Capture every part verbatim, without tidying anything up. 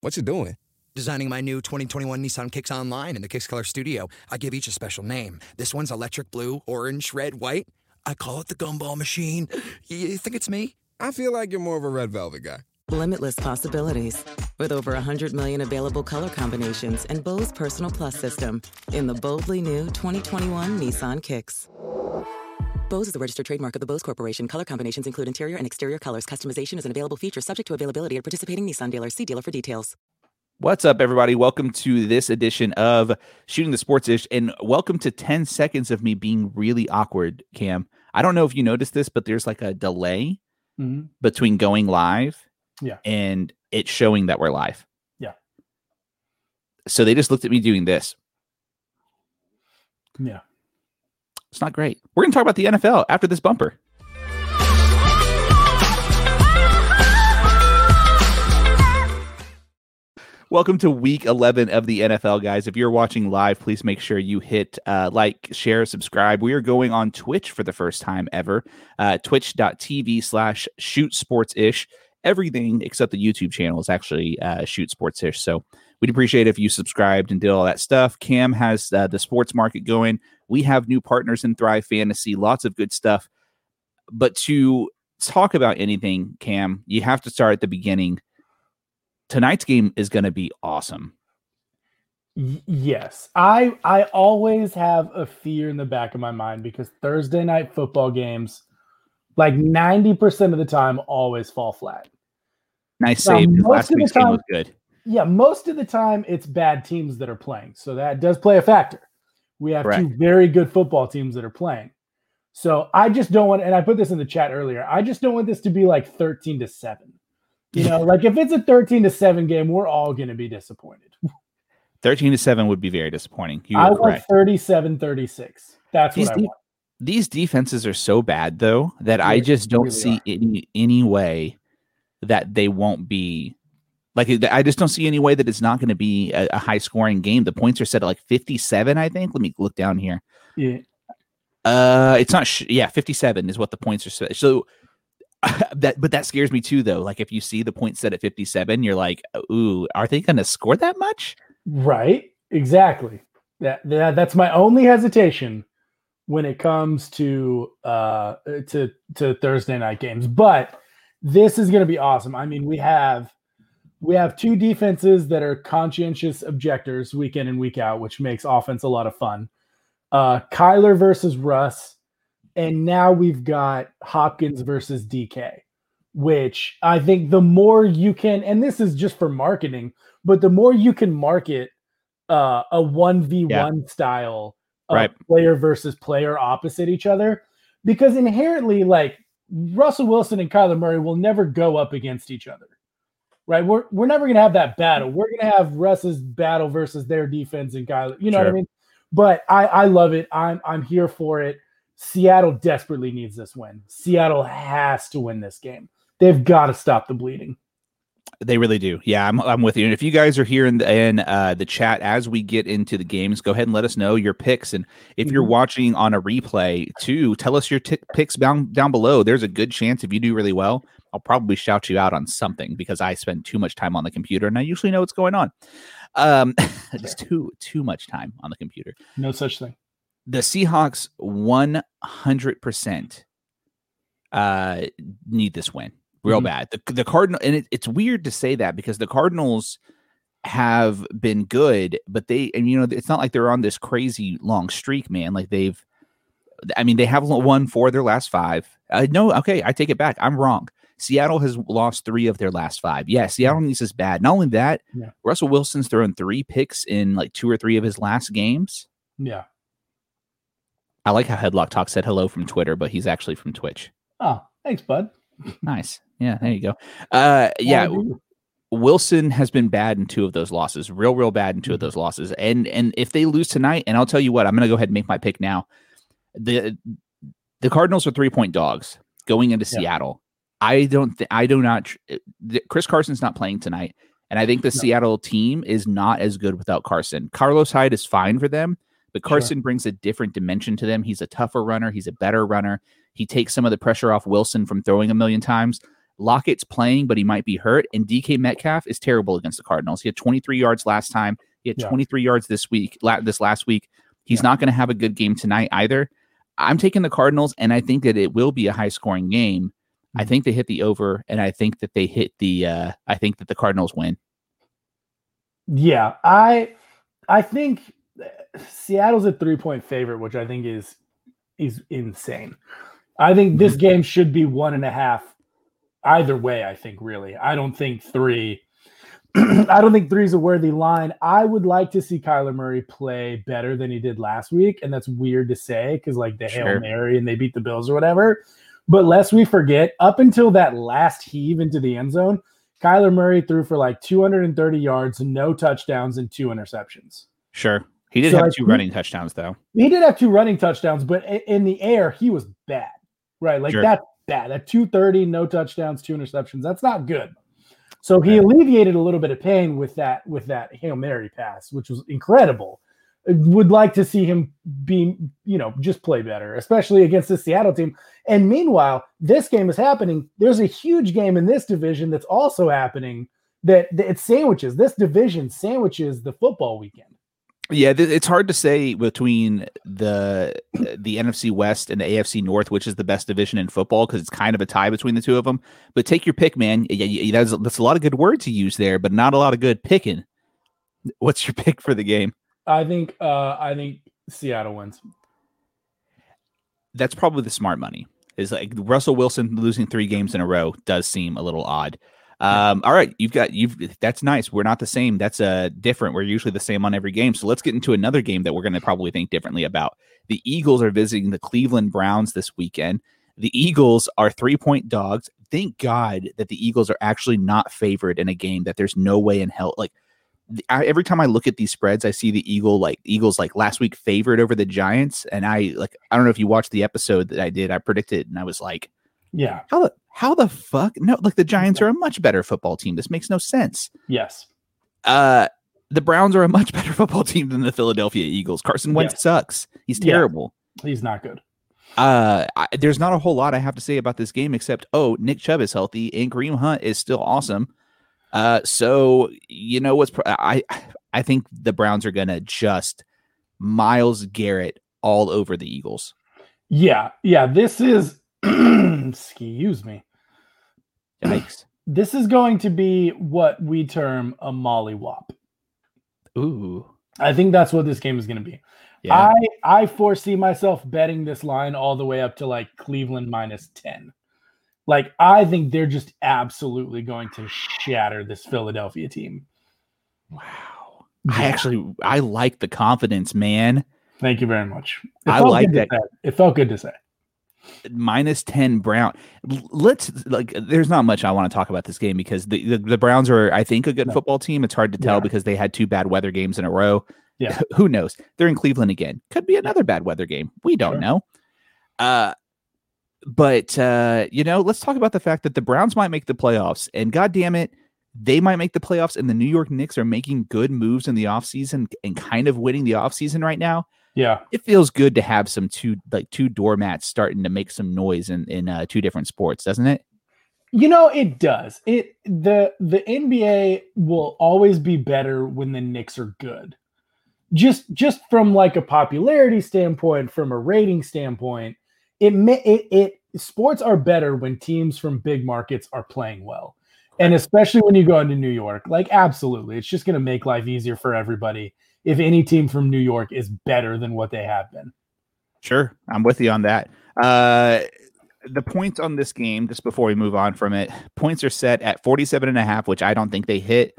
What you doing? Designing my new twenty twenty-one Nissan Kicks Online in the Kicks Color Studio. I give each a special name. This one's electric blue, orange, red, white. I call it the Gumball Machine. You think it's me? I feel like you're more of a Red Velvet guy. Limitless possibilities. With over one hundred million available color combinations and Bose Personal Plus system in the boldly new twenty twenty-one Nissan Kicks. Bose is a registered trademark of the Bose Corporation. Color combinations include interior and exterior colors. Customization is an available feature subject to availability at participating Nissan dealers. See dealer for details. What's up, everybody? Welcome to this edition of Shooting the Sports Ish, and welcome to ten seconds of me being really awkward, Cam. I don't know if you noticed this, but there's like a delay mm-hmm. between going live yeah. and it showing that we're live. Yeah. So they just looked at me doing this. Yeah. It's not great. We're going to talk about the N F L after this bumper. Welcome to week eleven of the N F L, guys. If you're watching live, please make sure you hit uh, like, share, subscribe. We are going on Twitch for the first time ever. Uh, Twitch.tv slash shoot sports ish. Everything except the YouTube channel is actually uh, shoot sports ish. So we'd appreciate it if you subscribed and did all that stuff. Cam has uh, the sports market going. We have new partners in Thrive Fantasy, lots of good stuff. But to talk about anything, Cam, you have to start at the beginning. Tonight's game is going to be awesome. Y- yes. I I always have a fear in the back of my mind because Thursday night football games, like ninety percent of the time, always fall flat. Nice save. Now, last week's time, game was good. Yeah, most of the time, it's bad teams that are playing. So that does play a factor. We have Correct. two very good football teams that are playing. So I just don't want, and I put this in the chat earlier, I just don't want this to be like thirteen to seven. You know, like if it's a thirteen to seven game, we're all going to be disappointed. thirteen to seven would be very disappointing. You I are want correct. thirty-seven thirty-six. That's these what I de- want. These defenses are so bad, though, that Yeah, I just don't really see are. any any way that they won't be. Like, I just don't see any way that it's not going to be a, a high scoring game. The points are set at like fifty-seven, I think. Let me look down here. Yeah. Uh, it's not. Sh- yeah, fifty-seven is what the points are set. So that, but that scares me too, though. Like, if you see the points set at fifty-seven, you're like, ooh, are they going to score that much? Right. Exactly. That, that that's my only hesitation when it comes to uh to to Thursday night games. But this is going to be awesome. I mean, we have we have two defenses that are conscientious objectors week in and week out, which makes offense a lot of fun. Uh, Kyler versus Russ, and now we've got Hopkins versus D K, which I think the more you can, and this is just for marketing, but the more you can market uh, a one v one yeah. style of right. player versus player opposite each other, because inherently, like Russell Wilson and Kyler Murray will never go up against each other, right? We're we're never going to have that battle. We're going to have Russ's battle versus their defense and Kyler. You know sure. what I mean? But I, I love it. I'm I'm here for it. Seattle desperately needs this win. Seattle has to win this game. They've got to stop the bleeding. They really do. Yeah, I'm I'm with you. And if you guys are here in the, in uh, the chat as we get into the games, go ahead and let us know your picks. And if mm-hmm. you're watching on a replay too, tell us your t- picks down down below. There's a good chance if you do really well, I'll probably shout you out on something because I spend too much time on the computer and I usually know what's going on. Um, just too too much time on the computer. No such thing. The Seahawks one hundred percent uh, need this win real mm-hmm. bad. The the Cardinal, and it, it's weird to say that because the Cardinals have been good, but they, and you know, it's not like they're on this crazy long streak, man. Like they've, I mean, they have won four of their last five. Uh, no, okay, I take it back. I'm wrong. Seattle has lost three of their last five. Yeah, Seattle needs this bad. Not only that, yeah. Russell Wilson's thrown three picks in like two or three of his last games. Yeah. I like how Headlock Talk said hello from Twitter, but he's actually from Twitch. Oh, thanks, bud. Nice. Yeah, there you go. Uh, yeah, Wilson has been bad in two of those losses. Real, real bad in two mm-hmm. of those losses. And and if they lose tonight, and I'll tell you what, I'm going to go ahead and make my pick now. The the Cardinals are three-point dogs going into yeah. Seattle. I don't think I do not. Chris Carson's not playing tonight, and I think the no. Seattle team is not as good without Carson. Carlos Hyde is fine for them, but Carson sure. brings a different dimension to them. He's a tougher runner. He's a better runner. He takes some of the pressure off Wilson from throwing a million times. Lockett's playing, but he might be hurt. And D K Metcalf is terrible against the Cardinals. He had twenty-three yards last time. He had Yeah. twenty-three yards this week, la- this last week. He's Yeah. not going to have a good game tonight either. I'm taking the Cardinals, and I think that it will be a high-scoring game. Mm-hmm. I think they hit the over, and I think that they hit the. Uh, I think that the Cardinals win. Yeah, I I think Seattle's a three-point favorite, which I think is is insane. I think this game should be one and a half either way. I think really. I don't think three. I don't think three is a worthy line. I would like to see Kyler Murray play better than he did last week, and that's weird to say because like the Sure. Hail Mary and they beat the Bills or whatever. But lest we forget, up until that last heave into the end zone, Kyler Murray threw for like two hundred thirty yards, no touchdowns, and two interceptions. Sure, he did So have I two think- running touchdowns though. He did have two running touchdowns, but i- in the air, he was bad. Right? Like Sure. that's bad. At two thirty, no touchdowns, two interceptions. That's not good. So he alleviated a little bit of pain with that with that Hail Mary pass, which was incredible. I would like to see him be, you know, just play better, especially against the Seattle team. And meanwhile, this game is happening. There's a huge game in this division that's also happening that, that it sandwiches. This division sandwiches the football weekend. Yeah, th- it's hard to say between the the N F C West and the A F C North, which is the best division in football, because it's kind of a tie between the two of them. But take your pick, man. Yeah, yeah, that's, that's a lot of good words to use there, but not a lot of good picking. What's your pick for the game? I think uh, I think Seattle wins. That's probably the smart money. Is like Russell Wilson losing three games in a row does seem a little odd. Um, all right, you've got you've that's nice. We're not the same. That's uh different. We're usually the same on every game. So let's get into another game that we're going to probably think differently about. The Eagles are visiting the Cleveland Browns this weekend. The Eagles are three-point dogs. Thank God that the Eagles are actually not favored in a game that there's no way in hell. Like the, I, every time I look at these spreads, I see the Eagle like Eagles like last week favored over the Giants, and I like I don't know if you watched the episode that I did. I predicted, and I was like, Yeah. how the how the fuck? No, like the Giants are a much better football team. This makes no sense. Yes. Uh, the Browns are a much better football team than the Philadelphia Eagles. Carson Wentz Yes. sucks. He's Yeah. terrible. He's not good. Uh, I, there's not a whole lot I have to say about this game except, oh, Nick Chubb is healthy and Kareem Hunt is still awesome. Uh, so you know what's pro- I I think the Browns are gonna just Myles Garrett all over the Eagles. Yeah. Yeah. This is excuse me. Yikes! This is going to be what we term a mollywop. Ooh, I think that's what this game is going to be. yeah. I I foresee myself betting this line all the way up to like Cleveland minus ten. Like I think they're just absolutely going to shatter this Philadelphia team. Wow. I Yeah. actually I like the confidence, man. Thank you very much. It I felt like good to that. say. It felt good to say. Minus ten Brown. L- Let's like. There's not much I want to talk about this game because the, the, the Browns are, I think, a good No. football team. It's hard to tell Yeah. because they had two bad weather games in a row. Yeah. Who knows? They're in Cleveland again. Could be another bad weather game. We don't Sure. know. Uh, but uh, you know, let's talk about the fact that the Browns might make the playoffs, and God damn it, they might make the playoffs. And the New York Knicks are making good moves in the offseason and kind of winning the offseason right now. Yeah. It feels good to have some two like two doormats starting to make some noise in in uh, two different sports, doesn't it? You know, it does. It the the N B A will always be better when the Knicks are good. Just just from like a popularity standpoint, from a rating standpoint, it may it, it sports are better when teams from big markets are playing well. And especially when you go into New York, like absolutely, it's just going to make life easier for everybody if any team from New York is better than what they have been. Sure, I'm with you on that. Uh, the points on this game, just before we move on from it, points are set at forty-seven and a half, which I don't think they hit.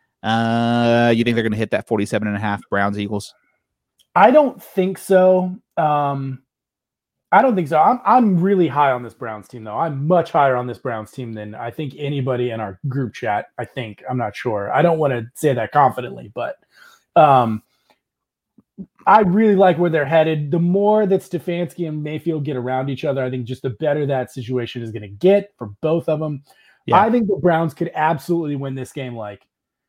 Uh, you think they're going to hit that forty-seven and a half Browns Eagles? I don't think so. Um, I don't think so. I'm I'm really high on this Browns team, though. I'm much higher on this Browns team than I think anybody in our group chat. I think I'm not sure. I don't want to say that confidently, but um, I really like where they're headed. The more that Stefanski and Mayfield get around each other, I think just the better that situation is going to get for both of them. Yeah. I think the Browns could absolutely win this game. Like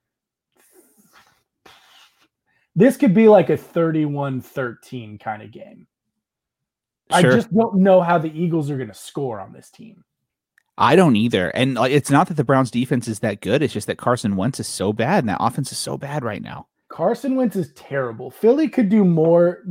this could be like a thirty-one thirteen kind of game. I Sure. just don't know how the Eagles are going to score on this team. I don't either. And like, it's not that the Browns defense is that good. It's just that Carson Wentz is so bad and that offense is so bad right now. Carson Wentz is terrible. Philly could do more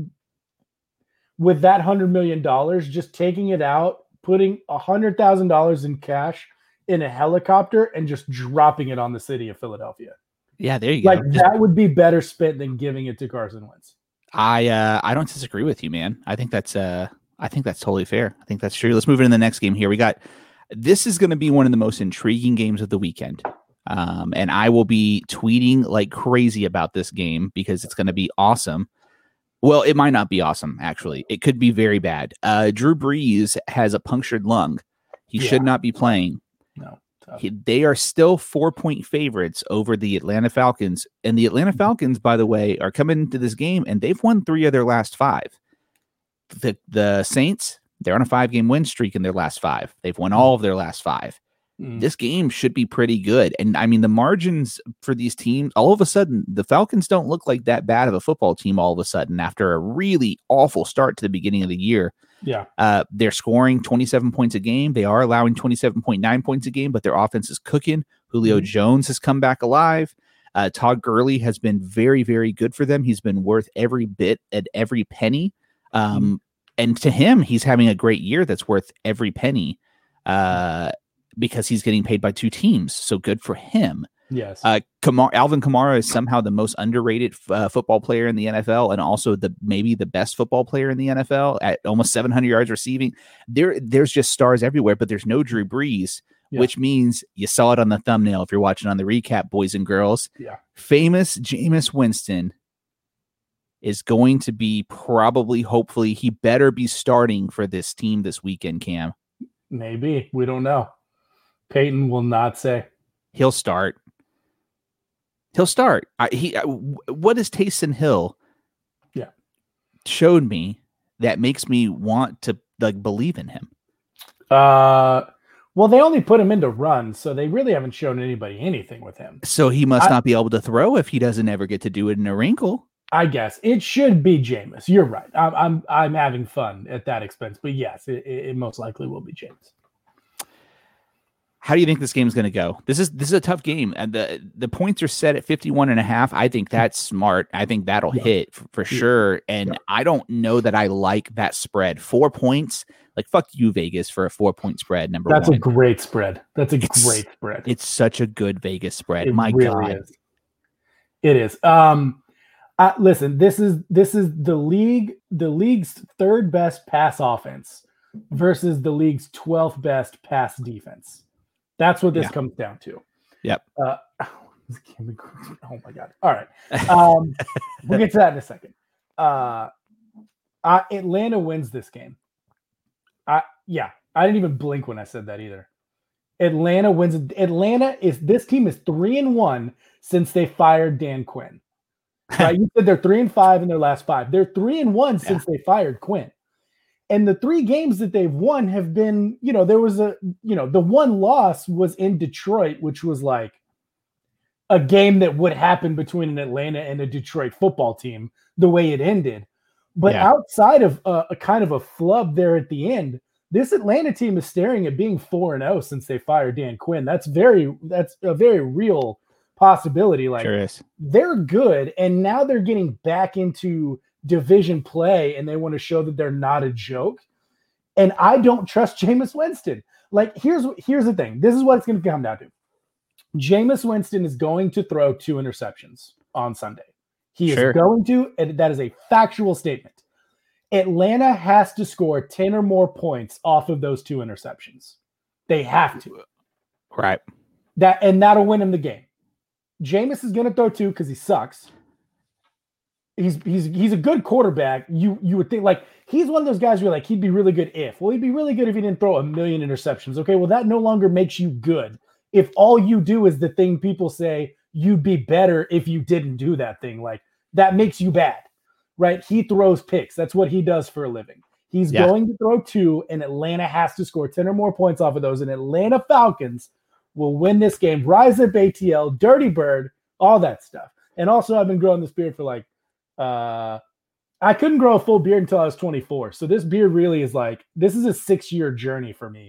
with that one hundred million dollars, just taking it out, putting one hundred thousand dollars in cash in a helicopter and just dropping it on the city of Philadelphia. Yeah, there you like, go. Like, that would be better spent than giving it to Carson Wentz. I uh, I don't disagree with you, man. I think that's uh, I think that's totally fair. I think that's true. Let's move into the next game here. We got this is going to be one of the most intriguing games of the weekend, um, and I will be tweeting like crazy about this game because it's going to be awesome. Well, it might not be awesome. Actually, it could be very bad. Uh, Drew Brees has a punctured lung. He yeah. should not be playing. No. He, they are still four-point favorites over the Atlanta Falcons. And the Atlanta Falcons, by the way, are coming into this game, and they've won three of their last five. The, the Saints, they're on a five-game win streak in their last five. They've won all of their last five. Mm. This game should be pretty good. And, I mean, the margins for these teams, all of a sudden, the Falcons don't look like that bad of a football team all of a sudden after a really awful start to the beginning of the year. Yeah, uh, they're scoring twenty-seven points a game. They are allowing twenty-seven point nine points a game, but their offense is cooking. Julio mm-hmm. Jones has come back alive. Uh, Todd Gurley has been very, very good for them. He's been worth every bit and every penny. Um, mm-hmm. And to him, he's having a great year that's worth every penny uh, because he's getting paid by two teams. So good for him. Yes. Uh, Kamara, Alvin Kamara is somehow the most underrated uh, football player in the N F L, and also the maybe the best football player in the N F L at almost seven hundred yards receiving. There, there's just stars everywhere, but there's no Drew Brees, yeah. which means you saw it on the thumbnail if you're watching on the recap, boys and girls. Yeah. Famous Jameis Winston is going to be probably, hopefully, he better be starting for this team this weekend, Cam. Maybe. We don't know. Peyton will not say. He'll start. He'll start. I, he. I, what is Taysom Hill? Yeah, showed me that makes me want to like believe in him. Uh, well, they only put him into runs, so they really haven't shown anybody anything with him. So he must I, not be able to throw if he doesn't ever get to do it in a wrinkle. I guess it should be Jameis. You're right. I'm I'm I'm having fun at that expense, but yes, it, it most likely will be Jameis. How do you think this game is going to go? This is this is a tough game, and the the points are set at fifty-one and a half. I think that's smart. I think that'll yeah. hit for, for yeah. sure. And yeah. I don't know that I like that spread. Four points, like fuck you, Vegas, for a four point spread. Number that's one, that's a great spread. That's a it's, great spread. It's such a good Vegas spread. It My really God, is. It is. Um, uh, listen, this is this is the league, the league's third best pass offense versus the league's twelfth best pass defense. That's what this yeah. comes down to. Yep. Uh, oh my God. All right. Um, we'll get to that in a second. Uh, uh, Atlanta wins this game. I yeah. I didn't even blink when I said that either. Atlanta wins. Atlanta is this team is three and one since they fired Dan Quinn. Right? You said they're three and five in their last five. They're three and one since yeah. they fired Quinn. And the three games that they've won have been, you know, there was a, you know, the one loss was in Detroit, which was like a game that would happen between an Atlanta and a Detroit football team, the way it ended. But yeah. outside of a, a kind of a flub there at the end, this Atlanta team is staring at being four and oh since they fired Dan Quinn. That's very, that's a very real possibility. Like sure is. They're good. And now they're getting back into division play and they want to show that they're not a joke. And I don't trust Jameis Winston. Like here's here's the thing. This is what it's going to come down to. Jameis Winston is going to throw two interceptions on Sunday. He sure. is going to, and that is a factual statement. Atlanta has to score ten or more points off of those two interceptions. They have to. Right. That and that'll win him the game. Jameis is going to throw two because he sucks. He's he's he's a good quarterback. You you would think like he's one of those guys where like he'd be really good if. Well, he'd be really good if he didn't throw a million interceptions. Okay, well that no longer makes you good. If all you do is the thing people say you'd be better if you didn't do that thing, like that makes you bad, right? He throws picks. That's what he does for a living. He's yeah. going to throw two, and Atlanta has to score ten or more points off of those. And Atlanta Falcons will win this game. Rise up A T L, Dirty Bird, all that stuff. And also, I've been growing this beard for like. Uh, I couldn't grow a full beard until I was twenty-four. So this beard really is like, this is a six year journey for me.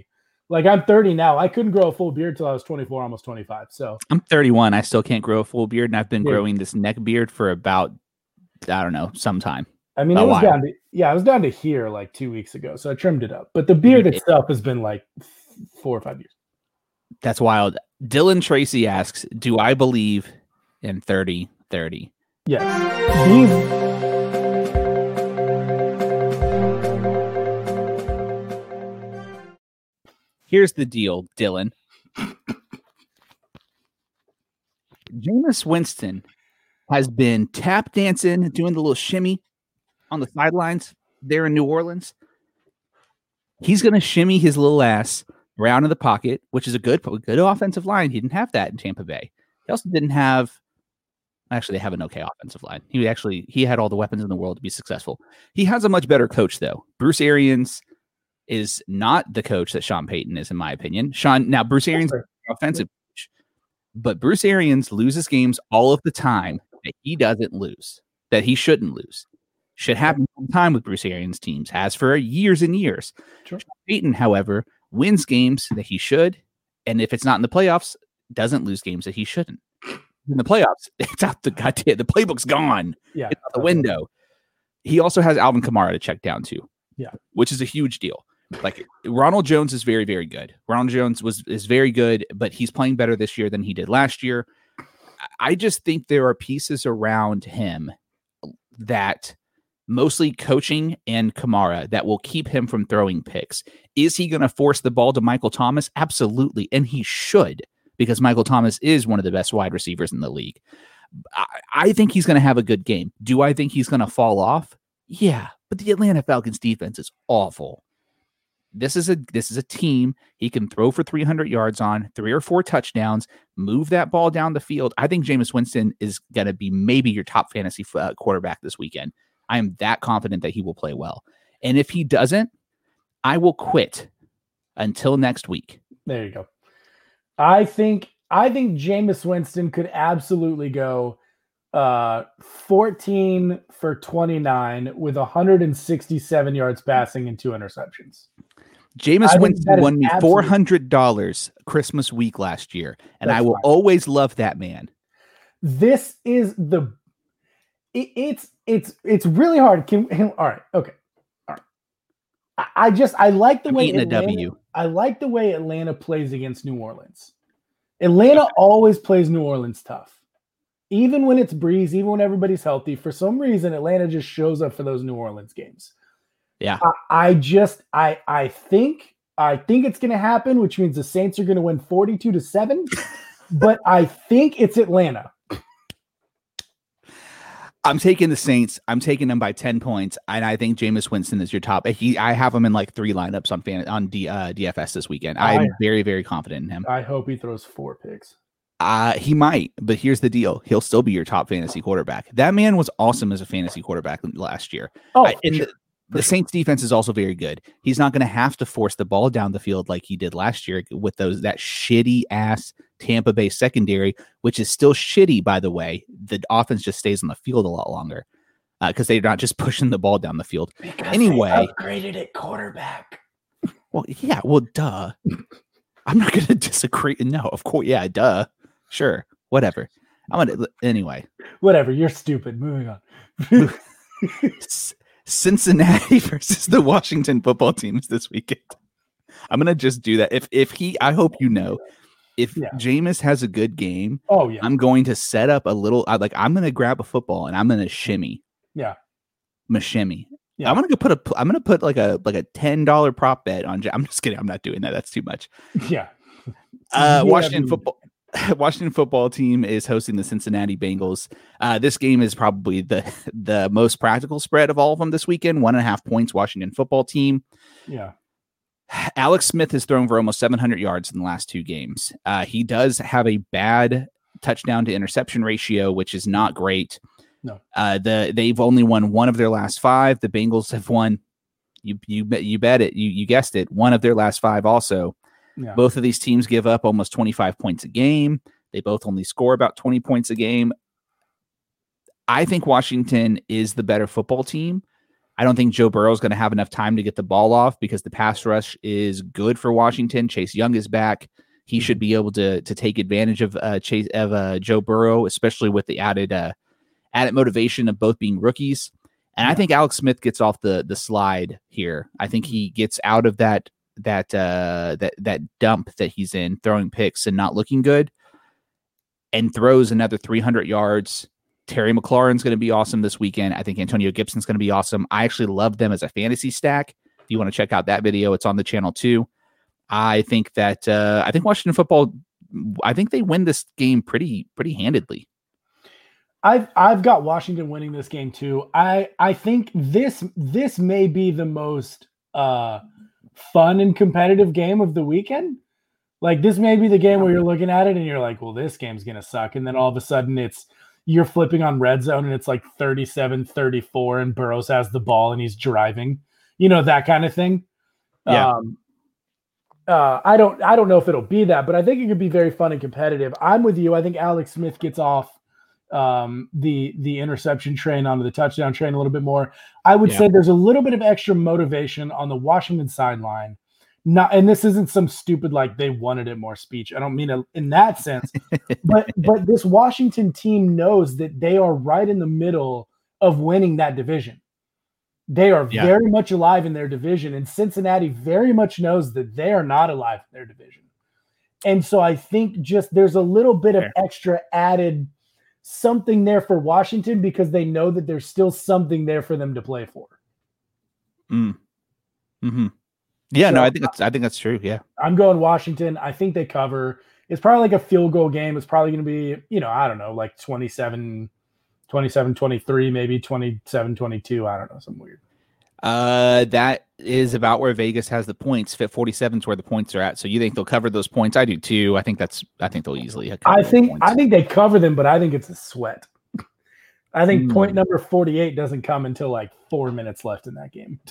Like I'm thirty now. I couldn't grow a full beard till I was twenty-four, almost twenty-five. So I'm thirty-one. I still can't grow a full beard, and I've been yeah. growing this neck beard for about, I don't know, some time. I mean, a it was while. down to, yeah, I was down to here like two weeks ago. So I trimmed it up. But the beard It- itself has been like four or five years. That's wild. Dylan Tracy asks, do I believe in thirty thirty? Yes. These, Here's the deal, Dylan. Jameis Winston has been tap dancing, doing the little shimmy on the sidelines there in New Orleans. He's going to shimmy his little ass around in the pocket, which is a good, good offensive line. He didn't have that in Tampa Bay. He also didn't have, actually, they have an okay offensive line. He actually, he had all the weapons in the world to be successful. He has a much better coach, though. Bruce Arians is not the coach that Sean Payton is, in my opinion. Sean, now Bruce Arians is an offensive coach, but Bruce Arians loses games all of the time that he doesn't lose, that he shouldn't lose. Should happen all the time with Bruce Arians' teams, has for years and years. Sure. Sean Payton, however, wins games that he should, and if it's not in the playoffs, doesn't lose games that he shouldn't. In the playoffs, it's out the goddamn, the playbook's gone. yeah. It's out the window. He also has Alvin Kamara to check down too. Yeah. Which is a huge deal. Like Ronald Jones is very, very good. Ronald Jones was is very good, but he's playing better this year than he did last year. I just think there are pieces around him that mostly coaching and Kamara that will keep him from throwing picks. Is he going to force the ball to Michael Thomas? Absolutely. And he should, because Michael Thomas is one of the best wide receivers in the league. I, I think he's going to have a good game. Do I think he's going to fall off? Yeah, but the Atlanta Falcons defense is awful. This is a this is a team he can throw for three hundred yards on, three or four touchdowns, move that ball down the field. I think Jameis Winston is going to be maybe your top fantasy uh, quarterback this weekend. I am that confident that he will play well. And if he doesn't, I will quit until next week. There you go. I think I think Jameis Winston could absolutely go uh, fourteen for twenty-nine with one hundred sixty-seven yards passing and two interceptions. Jameis Winston won me absolutely- four hundred dollars Christmas week last year, and That's I will fine. always love that man. This is the it, it's it's it's really hard. Can all right, okay. All right. I, I just I like the I'm way eating a Atlanta, W. I like the way Atlanta plays against New Orleans. Atlanta always plays New Orleans tough. Even when it's Breeze, even when everybody's healthy, for some reason Atlanta just shows up for those New Orleans games. Yeah. I, I just I I think I think it's going to happen, which means the Saints are going to win forty-two to seven. But I think it's Atlanta. I'm taking the Saints. I'm taking them by ten points, and I think Jameis Winston is your top. He, I have him in like three lineups on fan, on D, uh, D F S this weekend. I'm I- very, very confident in him. I hope he throws four picks. Uh, he might, but here's the deal: he'll still be your top fantasy quarterback. That man was awesome as a fantasy quarterback last year. Oh, I, and for the, sure. the Saints defense is also very good. He's not going to have to force the ball down the field like he did last year with those that shitty ass Tampa Bay secondary, which is still shitty, by the way. The offense just stays on the field a lot longer because uh, they're not just pushing the ball down the field. Because Anyway. they upgraded at quarterback. Well, yeah, well, duh. I'm not going to disagree. No, of course, yeah, duh. Sure, whatever. I'm gonna anyway. Whatever, you're stupid. Moving on. C- Cincinnati versus the Washington football teams this weekend. I'm gonna just do that. If if he, I hope you know, if Yeah. Jameis has a good game, Oh yeah, I'm going to set up a little. I, like I'm gonna grab a football and I'm gonna shimmy. yeah. I'm gonna shimmy. Yeah. I'm gonna go put a. I'm gonna put like a like a ten dollar prop bet on. Ja- I'm just kidding. I'm not doing that. That's too much. Yeah. Uh, Yeah, Washington dude. football. Washington football team is hosting the Cincinnati Bengals. Uh, this game is probably the the most practical spread of all of them this weekend. One and a half points. Washington football team. Yeah. Alex Smith has thrown for almost seven hundred yards in the last two games. Uh, he does have a bad touchdown to interception ratio, which is not great. No. Uh, the they've only won one of their last five. The Bengals have won. You you bet you bet it. You you guessed it. One of their last five also. Yeah. Both of these teams give up almost twenty-five points a game. They both only score about twenty points a game. I think Washington is the better football team. I don't think Joe Burrow is going to have enough time to get the ball off because the pass rush is good for Washington. Chase Young is back. He should be able to to take advantage of uh, Chase of uh, Joe Burrow, especially with the added uh, added motivation of both being rookies. And yeah. I think Alex Smith gets off the the slide here. I think he gets out of that that uh, that that dump that he's in, throwing picks and not looking good, and throws another three hundred yards. Terry McLaurin's going to be awesome this weekend. I think Antonio Gibson's going to be awesome. I actually love them as a fantasy stack. If you want to check out that video, it's on the channel too. I think that uh, I think Washington football. I think they win this game pretty pretty handedly. I've I've got Washington winning this game too. I I think this this may be the most uh, fun and competitive game of the weekend. Like this may be the game where you're looking at it and you're like, well, this game's gonna suck, and then all of a sudden it's you're flipping on red zone and it's like thirty-seven thirty-four and Burrows has the ball and he's driving, you know, that kind of thing. Yeah. Um, uh, I don't, I don't know if it'll be that, but I think it could be very fun and competitive. I'm with you. I think Alex Smith gets off um, the, the interception train onto the touchdown train a little bit more. I would yeah. say there's a little bit of extra motivation on the Washington sideline. Not, and this isn't some stupid, like they wanted it more speech. I don't mean it in that sense, but, but this Washington team knows that they are right in the middle of winning that division. They are yeah. very much alive in their division, and Cincinnati very much knows that they are not alive in their division. And so I think just there's a little bit of extra added something there for Washington because they know that there's still something there for them to play for. Mm. Mm-hmm. Yeah, so, no, I think that's I think that's true. Yeah. I'm going Washington. I think they cover. It's probably like a field goal game. It's probably going to be, you know, I don't know, like twenty-seven, twenty-seven, twenty-three, maybe twenty-seven, twenty-two. I don't know, something weird. Uh, that is about where Vegas has the points. Fit forty-seven is where the points are at. So you think they'll cover those points? I do too. I think that's. I think they'll easily. Cover I think. points. I think they cover them, but I think it's a sweat. I think mm. point number forty-eight doesn't come until like four minutes left in that game.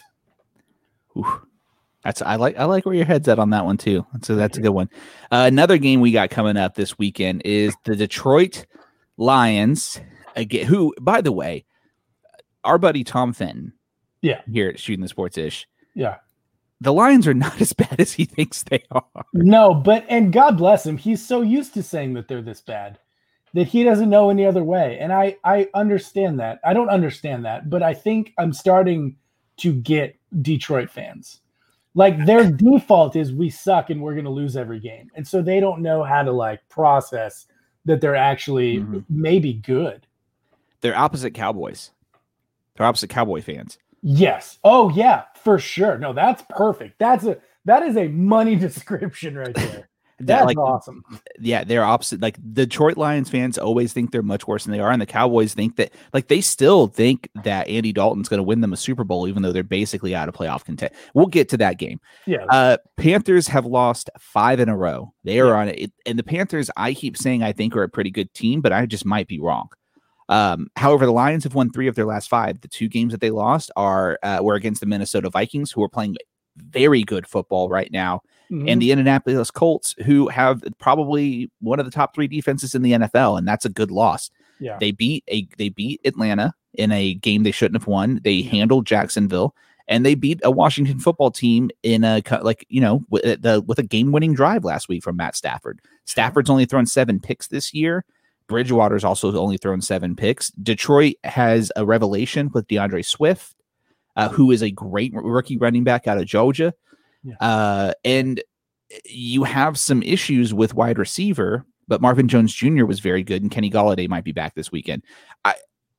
Ooh. That's I like I like where your head's at on that one too. So that's a good one. Uh, another game we got coming up this weekend is the Detroit Lions again. Who, by the way, our buddy Tom Fenton, yeah, here at Shooting the Sports Ish, yeah, the Lions are not as bad as he thinks they are. No, but and God bless him, he's so used to saying that they're this bad that he doesn't know any other way. And I I understand that. I don't understand that, but I think I'm starting to get Detroit fans. Like their default is we suck and we're going to lose every game. And so they don't know how to like process that they're actually mm-hmm. maybe good. They're opposite Cowboys. They're opposite Cowboy fans. Yes. Oh yeah, for sure. No, that's perfect. That's a, that is a money description right there. That's like, awesome. Yeah, they're opposite. Like the Detroit Lions fans always think they're much worse than they are, and the Cowboys think that, like, they still think that Andy Dalton's going to win them a Super Bowl, even though they're basically out of playoff content. We'll get to that game. Yeah. Uh, Panthers have lost five in a row. They are yeah. on it, and the Panthers, I keep saying I think are a pretty good team, but I just might be wrong. Um, however, the Lions have won three of their last five. The two games that they lost are uh, were against the Minnesota Vikings, who are playing very good football right now. Mm-hmm. And the Indianapolis Colts, who have probably one of the top three defenses in the N F L, and that's a good loss. Yeah. They beat a they beat Atlanta in a game they shouldn't have won. They handled Jacksonville, and they beat a Washington football team in a like you know with the with a game winning drive last week from Matt Stafford. Stafford's only thrown seven picks this year. Bridgewater's also only thrown seven picks. Detroit has a revelation with DeAndre Swift, uh, who is a great rookie running back out of Georgia. Yeah. Uh, and you have some issues with wide receiver, but Marvin Jones Junior was very good, and Kenny Golladay might be back this weekend. I,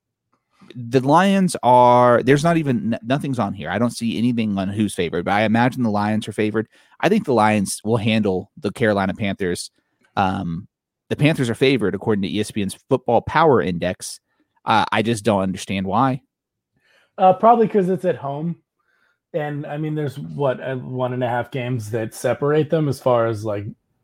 the Lions are, there's not even, nothing's on here. I don't see anything on who's favored, but I imagine the Lions are favored. I think the Lions will handle the Carolina Panthers. Um, the Panthers are favored according to E S P N's Football Power Index. Uh, I just don't understand why. Uh, probably because it's at home. And I mean, there's what uh, one and a half games that separate them as far as like,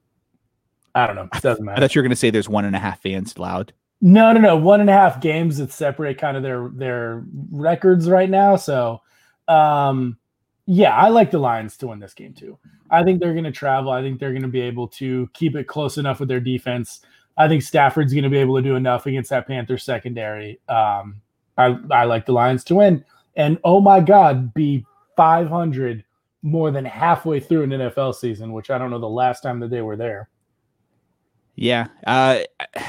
I don't know. It doesn't matter. I thought you were going to say there's one and a half fans allowed. No, no, no. One and a half games that separate kind of their, their records right now. So, um, yeah, I like the Lions to win this game too. I think they're going to travel. I think they're going to be able to keep it close enough with their defense. I think Stafford's going to be able to do enough against that Panthers secondary. Um, I, I like the Lions to win. and oh my God, be five hundred more than halfway through an N F L season, which I don't know the last time that they were there. Yeah. Uh,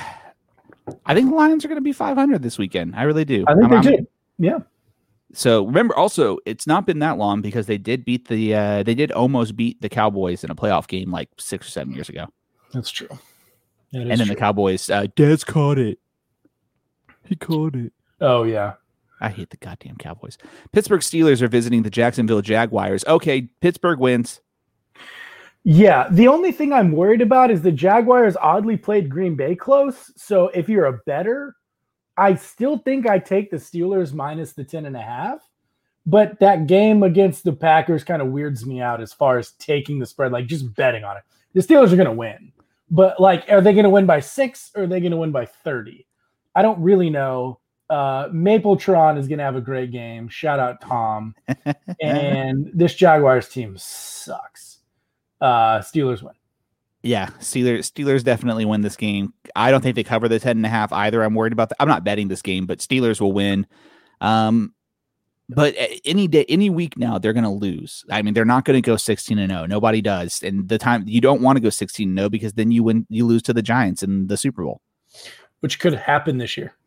I think the Lions are going to be five hundred this weekend. I really do. I think I'm, they I'm, do. Yeah. So remember, also, it's not been that long because they did beat the uh, they did almost beat the Cowboys in a playoff game like six or seven years ago. That's true. That And then true. the Cowboys, uh, Dez caught it. He caught it. Oh yeah. I hate the goddamn Cowboys. Pittsburgh Steelers are visiting the Jacksonville Jaguars. Okay, Pittsburgh wins. Yeah, the only thing I'm worried about is the Jaguars oddly played Green Bay close. So if you're a bettor, I still think I take the Steelers minus the ten and a half. But that game against the Packers kind of weirds me out as far as taking the spread, like just betting on it. The Steelers are going to win. But like, are they going to win by six or are they going to win by thirty? I don't really know. Uh, Mapletron is going to have a great game. Shout out Tom. And this Jaguars team sucks. Uh, Steelers win. Yeah, Steelers Steelers definitely win this game. I don't think they cover the ten and a half either. I'm worried about that. I'm not betting this game, but Steelers will win. Um, but any day, any week now, they're going to lose. I mean, they're not going to go sixteen and oh. Nobody does. And the time you don't want to go sixteen and oh because then you win, you lose to the Giants in the Super Bowl, which could happen this year.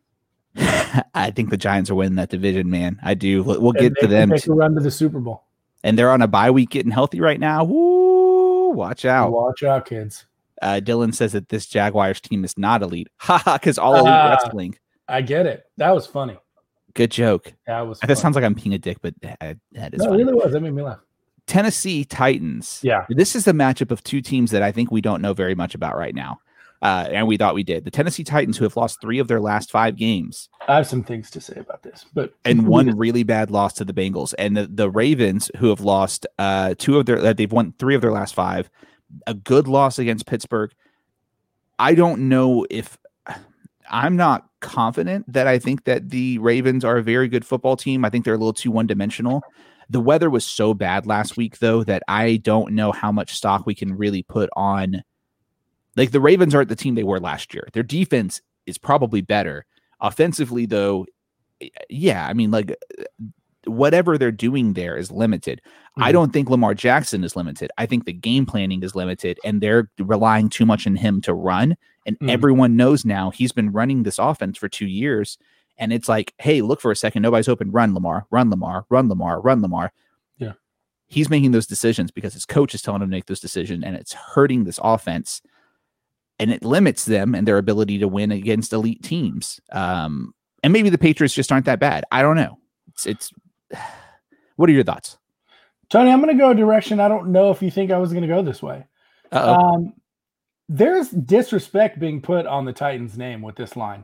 I think the Giants are winning that division, man. I do. We'll, we'll get to them. Take a run to the Super Bowl, and they're on a bye week, getting healthy right now. Woo! Watch out! Watch out, kids. Uh, Dylan says that this Jaguars team is not elite. Haha, because all elite uh, wrestling. I get it. That was funny. Good joke. That was. That funny. Sounds like I'm being a dick, but that, that is. No, funny. It really was. That made me laugh. Tennessee Titans. Yeah. This is a matchup of two teams that I think we don't know very much about right now. Uh, and we thought we did. The Tennessee Titans, who have lost three of their last five games. I have some things to say about this, but and one really bad loss to the Bengals, and the, the Ravens, who have lost uh, two of their, uh, they've won three of their last five. A good loss against Pittsburgh. I don't know if I'm not confident that I think that the Ravens are a very good football team. I think they're a little too one dimensional. The weather was so bad last week, though, that I don't know how much stock we can really put on. Like, the Ravens aren't the team they were last year. Their defense is probably better. Offensively, though, yeah, I mean, like, whatever they're doing there is limited. Mm-hmm. I don't think Lamar Jackson is limited. I think the game planning is limited, and they're relying too much on him to run. And mm-hmm. everyone knows now he's been running this offense for two years. And it's like, hey, look for a second. Nobody's open. Run, Lamar. Run, Lamar. Run, Lamar. Run, Lamar. Yeah. He's making those decisions because his coach is telling him to make those decisions, and it's hurting this offense. And it limits them and their ability to win against elite teams. Um, and maybe the Patriots just aren't that bad. I don't know. It's, it's what are your thoughts? Tony, I'm going to go a direction. I don't know if you think I was going to go this way. Um, there's disrespect being put on the Titans' name with this line.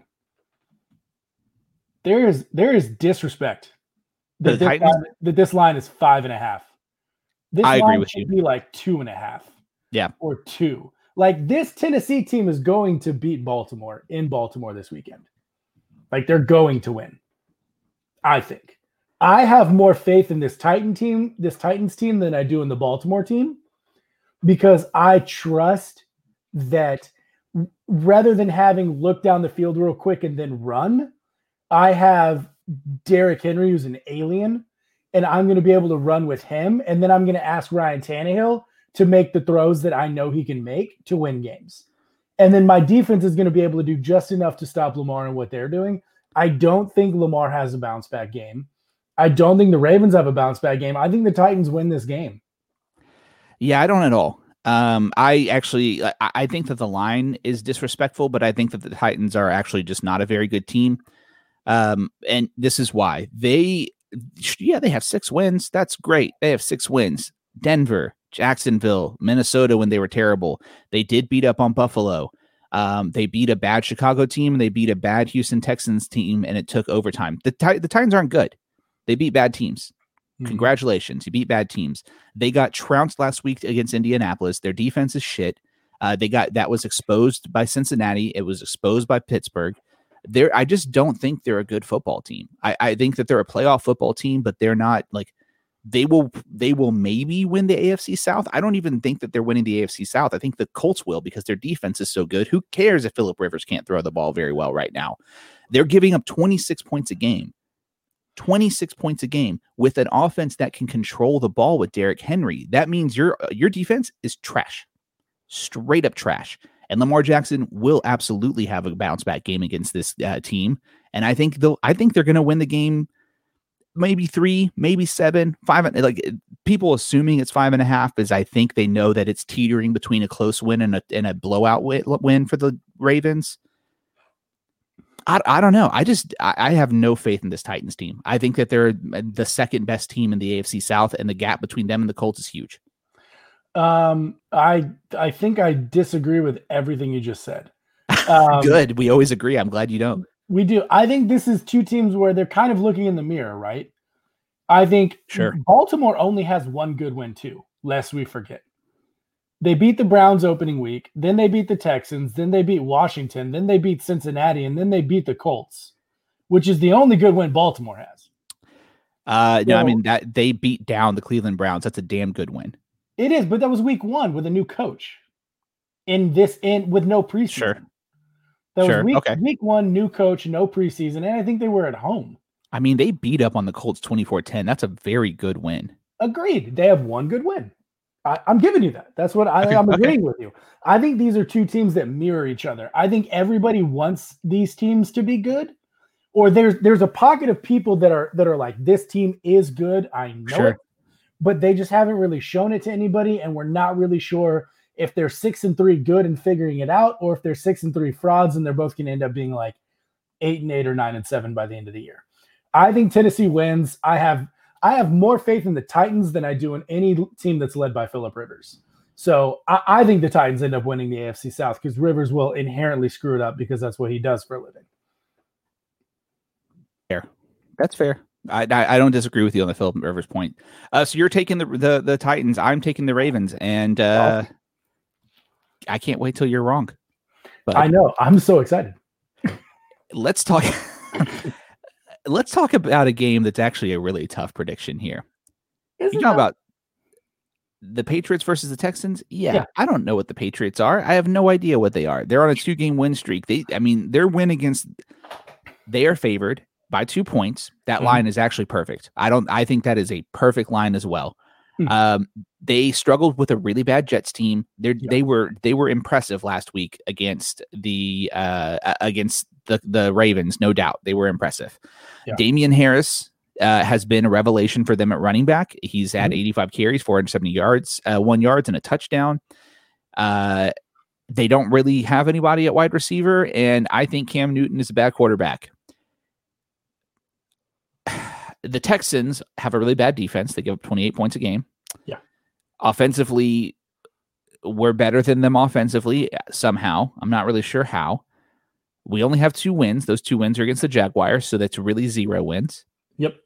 There is, there is disrespect that, this line, that this line is five and a half. This I line agree with should you. Be like two and a half. Yeah. Or two. Like, this Tennessee team is going to beat Baltimore in Baltimore this weekend. Like, they're going to win. I think. I have more faith in this Titan team, this Titans team, than I do in the Baltimore team, because I trust that rather than having looked down the field real quick and then run, I have Derrick Henry, who's an alien, and I'm going to be able to run with him, and then I'm going to ask Ryan Tannehill to make the throws that I know he can make to win games. And then my defense is going to be able to do just enough to stop Lamar and what they're doing. I don't think Lamar has a bounce back game. I don't think the Ravens have a bounce back game. I think the Titans win this game. Yeah, I don't at all. Um, I actually, I, I think that the line is disrespectful, but I think that the Titans are actually just not a very good team. Um, and this is why they, yeah, they have six wins. That's great. They have six wins. Denver, Jacksonville, Minnesota, when they were terrible. They did beat up on Buffalo. Um, they beat a bad Chicago team, and they beat a bad Houston Texans team, and it took overtime. The, the Titans aren't good. They beat bad teams. Mm-hmm. Congratulations. You beat bad teams. They got trounced last week against Indianapolis. Their defense is shit. Uh, they got that was exposed by Cincinnati. It was exposed by Pittsburgh. They're, I just don't think they're a good football team. I, I think that they're a playoff football team, but they're not like they will. They will maybe win the A F C South. I don't even think that they're winning the A F C South. I think the Colts will because their defense is so good. Who cares if Phillip Rivers can't throw the ball very well right now? They're giving up twenty-six points a game. twenty-six points a game with an offense that can control the ball with Derrick Henry. That means your your defense is trash, straight up trash. And Lamar Jackson will absolutely have a bounce back game against this uh, team. And I think they'll, I think they're going to win the game. Maybe three, maybe seven, five. Like people assuming it's five and a half is I think they know that it's teetering between a close win and a, and a blowout win for the Ravens. I, I don't know. I just, I, I have no faith in this Titans team. I think that they're the second best team in the A F C South, and the gap between them and the Colts is huge. Um, I I think I disagree with everything you just said. Um, Good. We always agree. I'm glad you don't. We do. I think this is two teams where they're kind of looking in the mirror, right? I think sure. Baltimore only has one good win too, lest we forget. They beat the Browns opening week, then they beat the Texans, then they beat Washington, then they beat Cincinnati, and then they beat the Colts, which is the only good win Baltimore has. Uh, so, no, I mean that they beat down the Cleveland Browns. That's a damn good win. It is, but that was week one with a new coach. In this, in with no preseason. Sure. That sure. was week, okay. week one, new coach, no preseason, and I think they were at home. I mean, they beat up on the Colts twenty-four ten. That's a very good win. Agreed. They have one good win. I, I'm giving you that. That's what I, I'm agreeing okay. with you. I think these are two teams that mirror each other. I think everybody wants these teams to be good, or there's there's a pocket of people that are that are like, this team is good. I know sure. it, but they just haven't really shown it to anybody, and we're not really sure if they're six and three good and figuring it out, or if they're six and three frauds and they're both going to end up being like eight and eight or nine and seven by the end of the year. I think Tennessee wins. I have I have more faith in the Titans than I do in any team that's led by Phillip Rivers. So I, I think the Titans end up winning the A F C South because Rivers will inherently screw it up because that's what he does for a living. Fair. That's fair. I, I, I don't disagree with you on the Phillip Rivers point. Uh, so you're taking the, the the Titans. I'm taking the Ravens, and uh, oh. I can't wait till you're wrong. But I know. I'm so excited. Let's talk. Let's talk about a game that's actually a really tough prediction here. Isn't you talk about the Patriots versus the Texans? Yeah, yeah, I don't know what the Patriots are. I have no idea what they are. They're on a two-game win streak. They, I mean, their win against they are favored by two points. That mm-hmm. line is actually perfect. I don't. I think that is a perfect line as well. Mm-hmm. Um, they struggled with a really bad Jets team. They yeah. they were they were impressive last week against the uh against the the Ravens. No doubt, they were impressive. Yeah. Damian Harris uh, has been a revelation for them at running back. He's had mm-hmm. eighty-five carries, four hundred seventy yards, uh, one yards, and a touchdown. Uh, they don't really have anybody at wide receiver, and I think Cam Newton is a bad quarterback. The Texans have a really bad defense. They give up twenty-eight points a game. Yeah. Offensively, we're better than them offensively somehow. I'm not really sure how. We only have two wins. Those two wins are against the Jaguars, so that's really zero wins. Yep.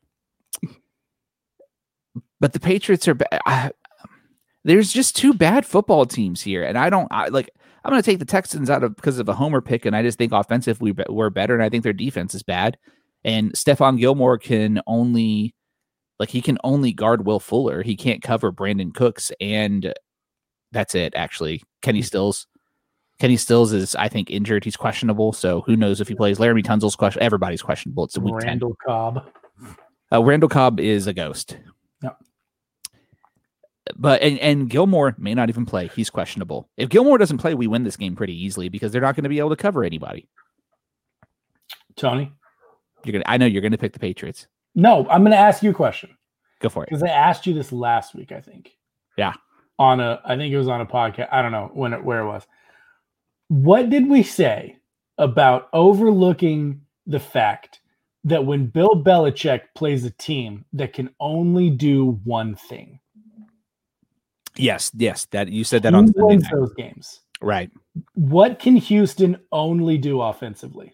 But the Patriots are bad. There's just two bad football teams here, and I don't I, like. I'm going to take the Texans out of because of a homer pick, and I just think offensively we're better, and I think their defense is bad. And Stephon Gilmore can only, like, he can only guard Will Fuller. He can't cover Brandon Cooks, and that's it. Actually, Kenny Stills. Kenny Stills is, I think, injured. He's questionable, so who knows if he plays. Laramie Tunsil's question. Everybody's questionable. It's a week Randall ten. Cobb. Uh, Randall Cobb is a ghost. Yep. But and, and Gilmore may not even play. He's questionable. If Gilmore doesn't play, we win this game pretty easily because they're not going to be able to cover anybody. Tony, you're gonna. I know you're going to pick the Patriots. No, I'm going to ask you a question. Go for it. Because I asked you this last week, I think. Yeah. On a, I think it was on a podcast. I don't know when it, where it was. What did we say about overlooking the fact that when Bill Belichick plays a team that can only do one thing? Yes, yes, that you said that Who on Sunday wins night. those games? Right. What can Houston only do offensively?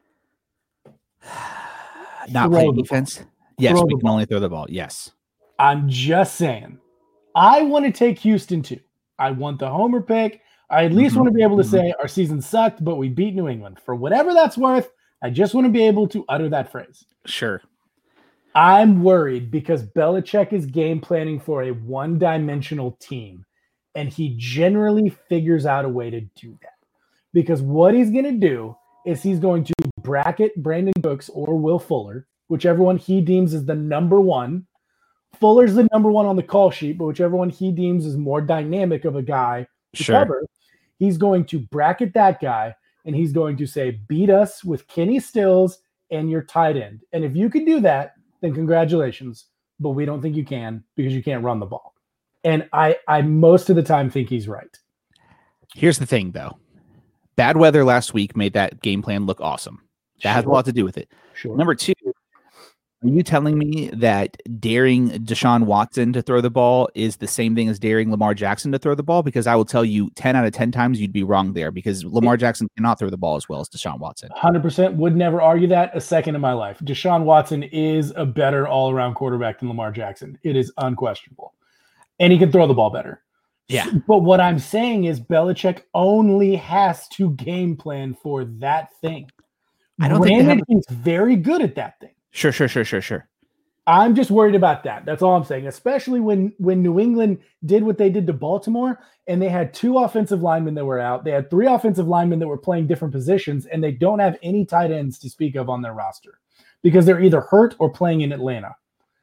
Not Throw play the defense. ball. Yes, Throw we the can ball. only throw the ball. Yes. I'm just saying. I want to take Houston too. I want the homer pick. I at least Mhm. want to be able to Mhm. say our season sucked, but we beat New England. For whatever that's worth, I just want to be able to utter that phrase. Sure. I'm worried because Belichick is game planning for a one-dimensional team, and he generally figures out a way to do that. Because what he's going to do is he's going to bracket Brandon Cooks or Will Fuller, whichever one he deems is the number one. Fuller's the number one on the call sheet, but whichever one he deems is more dynamic of a guy to Sure. cover, he's going to bracket that guy, and he's going to say, beat us with Kenny Stills and your tight end. And if you can do that, then congratulations. But we don't think you can because you can't run the ball. And I, I most of the time think he's right. Here's the thing, though. Bad weather last week made that game plan look awesome. That Sure. has a lot to do with it. Sure. Number two, are you telling me that daring Deshaun Watson to throw the ball is the same thing as daring Lamar Jackson to throw the ball? Because I will tell you ten out of ten times you'd be wrong there because Lamar Jackson cannot throw the ball as well as Deshaun Watson. one hundred percent would never argue that a second in my life. Deshaun Watson is a better all-around quarterback than Lamar Jackson. It is unquestionable. And he can throw the ball better. Yeah. But what I'm saying is Belichick only has to game plan for that thing. I don't think they Brandon have- is very good at that thing. Sure, sure, sure, sure, sure. I'm just worried about that. That's all I'm saying. Especially when when New England did what they did to Baltimore, and they had two offensive linemen that were out. They had three offensive linemen that were playing different positions, and they don't have any tight ends to speak of on their roster because they're either hurt or playing in Atlanta.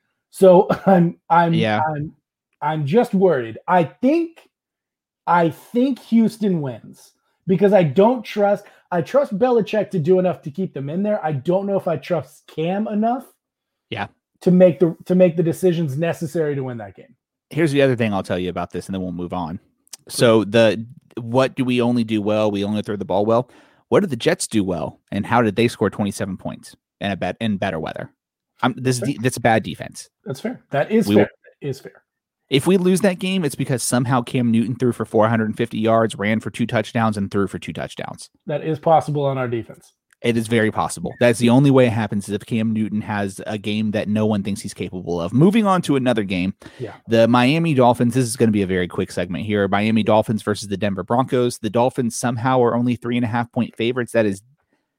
So I'm I'm Yeah. I'm I'm just worried. I think I think Houston wins because I don't trust. I trust Belichick to do enough to keep them in there. I don't know if I trust Cam enough. Yeah. To make the to make the decisions necessary to win that game. Here's the other thing I'll tell you about this, and then we'll move on. So the what do we only do well? We only throw the ball well. What did the Jets do well, and how did they score twenty-seven points in a bad in better weather? Um, this is that's a bad defense. That's fair. That is We fair. will- That is fair. If we lose that game, it's because somehow Cam Newton threw for four hundred fifty yards, ran for two touchdowns, and threw for two touchdowns. That is possible on our defense. It is very possible. That's the only way it happens is if Cam Newton has a game that no one thinks he's capable of. Moving on to another game, Yeah. the Miami Dolphins. This is going to be a very quick segment here. Miami Dolphins versus the Denver Broncos. The Dolphins somehow are only three and a half point favorites. That is,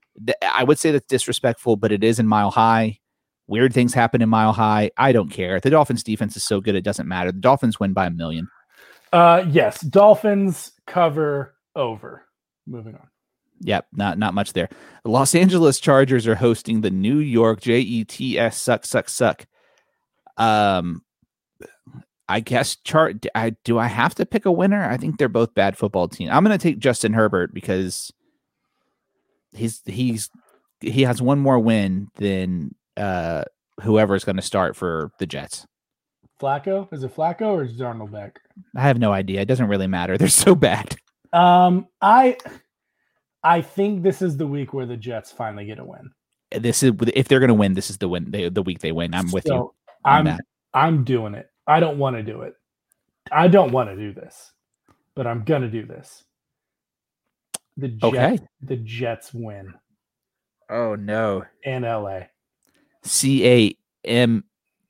I would say that's disrespectful, but it is in Mile High. Weird things happen in Mile High. I don't care. The Dolphins defense is so good, it doesn't matter. The Dolphins win by a million. Uh yes. Dolphins cover over. Moving on. Yep, not not much there. The Los Angeles Chargers are hosting the New York J E T S suck suck suck. Um, I guess chart. I do I have to pick a winner? I think they're both bad football teams. I'm going to take Justin Herbert because he's he's he has one more win than uh whoever is going to start for the Jets. Flacco? Is it Flacco or is Darnold back? I have no idea. It doesn't really matter. They're so bad. Um, I I think this is the week where the Jets finally get a win. This is if they're going to win. This is the win. They, the week they win. I'm with So, you. on I'm that. I'm doing it. I don't want to do it. I don't want to do this, but I'm gonna do this. The Jets, Okay. the Jets win Oh no. in L A. C A M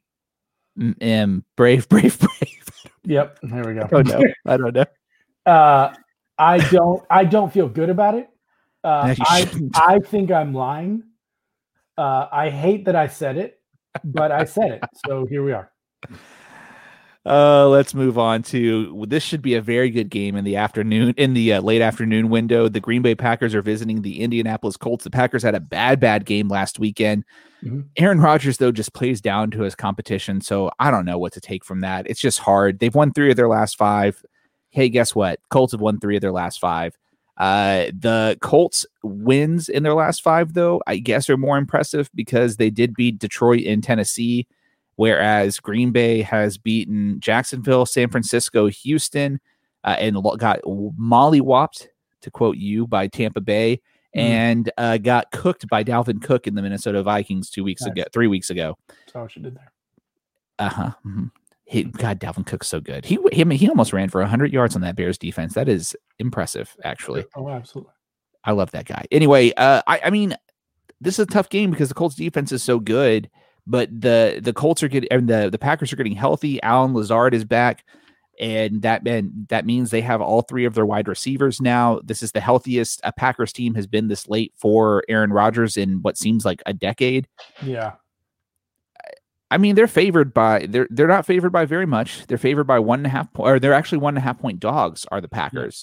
M brave, brave, brave. Yep, there we go. I don't know. I don't know. Uh, I don't. I don't feel good about it. Uh, No, you I shouldn't. I think I'm lying. Uh, I hate that I said it, but I said it. So here we are. Uh, let's move on to this. Should be a very good game in the afternoon, in the uh, late afternoon window. The Green Bay Packers are visiting the Indianapolis Colts. The Packers had a bad, bad game last weekend. Mhm. Aaron Rodgers, though, just plays down to his competition. So I don't know what to take from that. It's just hard. They've won three of their last five. Hey, guess what? Colts have won three of their last five. Uh, the Colts wins in their last five, though, I guess are more impressive because they did beat Detroit and Tennessee, whereas Green Bay has beaten Jacksonville, San Francisco, Houston, uh, and lo- got mollywopped, to quote you, by Tampa Bay, Mhm. and uh, got cooked by Dalvin Cook in the Minnesota Vikings two weeks Nice. ago, three weeks ago. That's what you did there. Uh huh. Mm-hmm. He, God, Dalvin Cook's so good. He, he, I mean, he almost ran for one hundred yards on that Bears defense. That is impressive, actually. Oh, absolutely. I love that guy. Anyway, uh, I, I mean, this is a tough game because the Colts defense is so good, but the the Colts are getting and the, the Packers are getting healthy. Alan Lazard is back, and that and that means they have all three of their wide receivers now. This is the healthiest a Packers team has been this late for Aaron Rodgers in what seems like a decade. Yeah. I mean, they're favored by they're they're not favored by very much. They're favored by one and a half point, or they're actually one and a half point dogs. Are the Packers? Yep.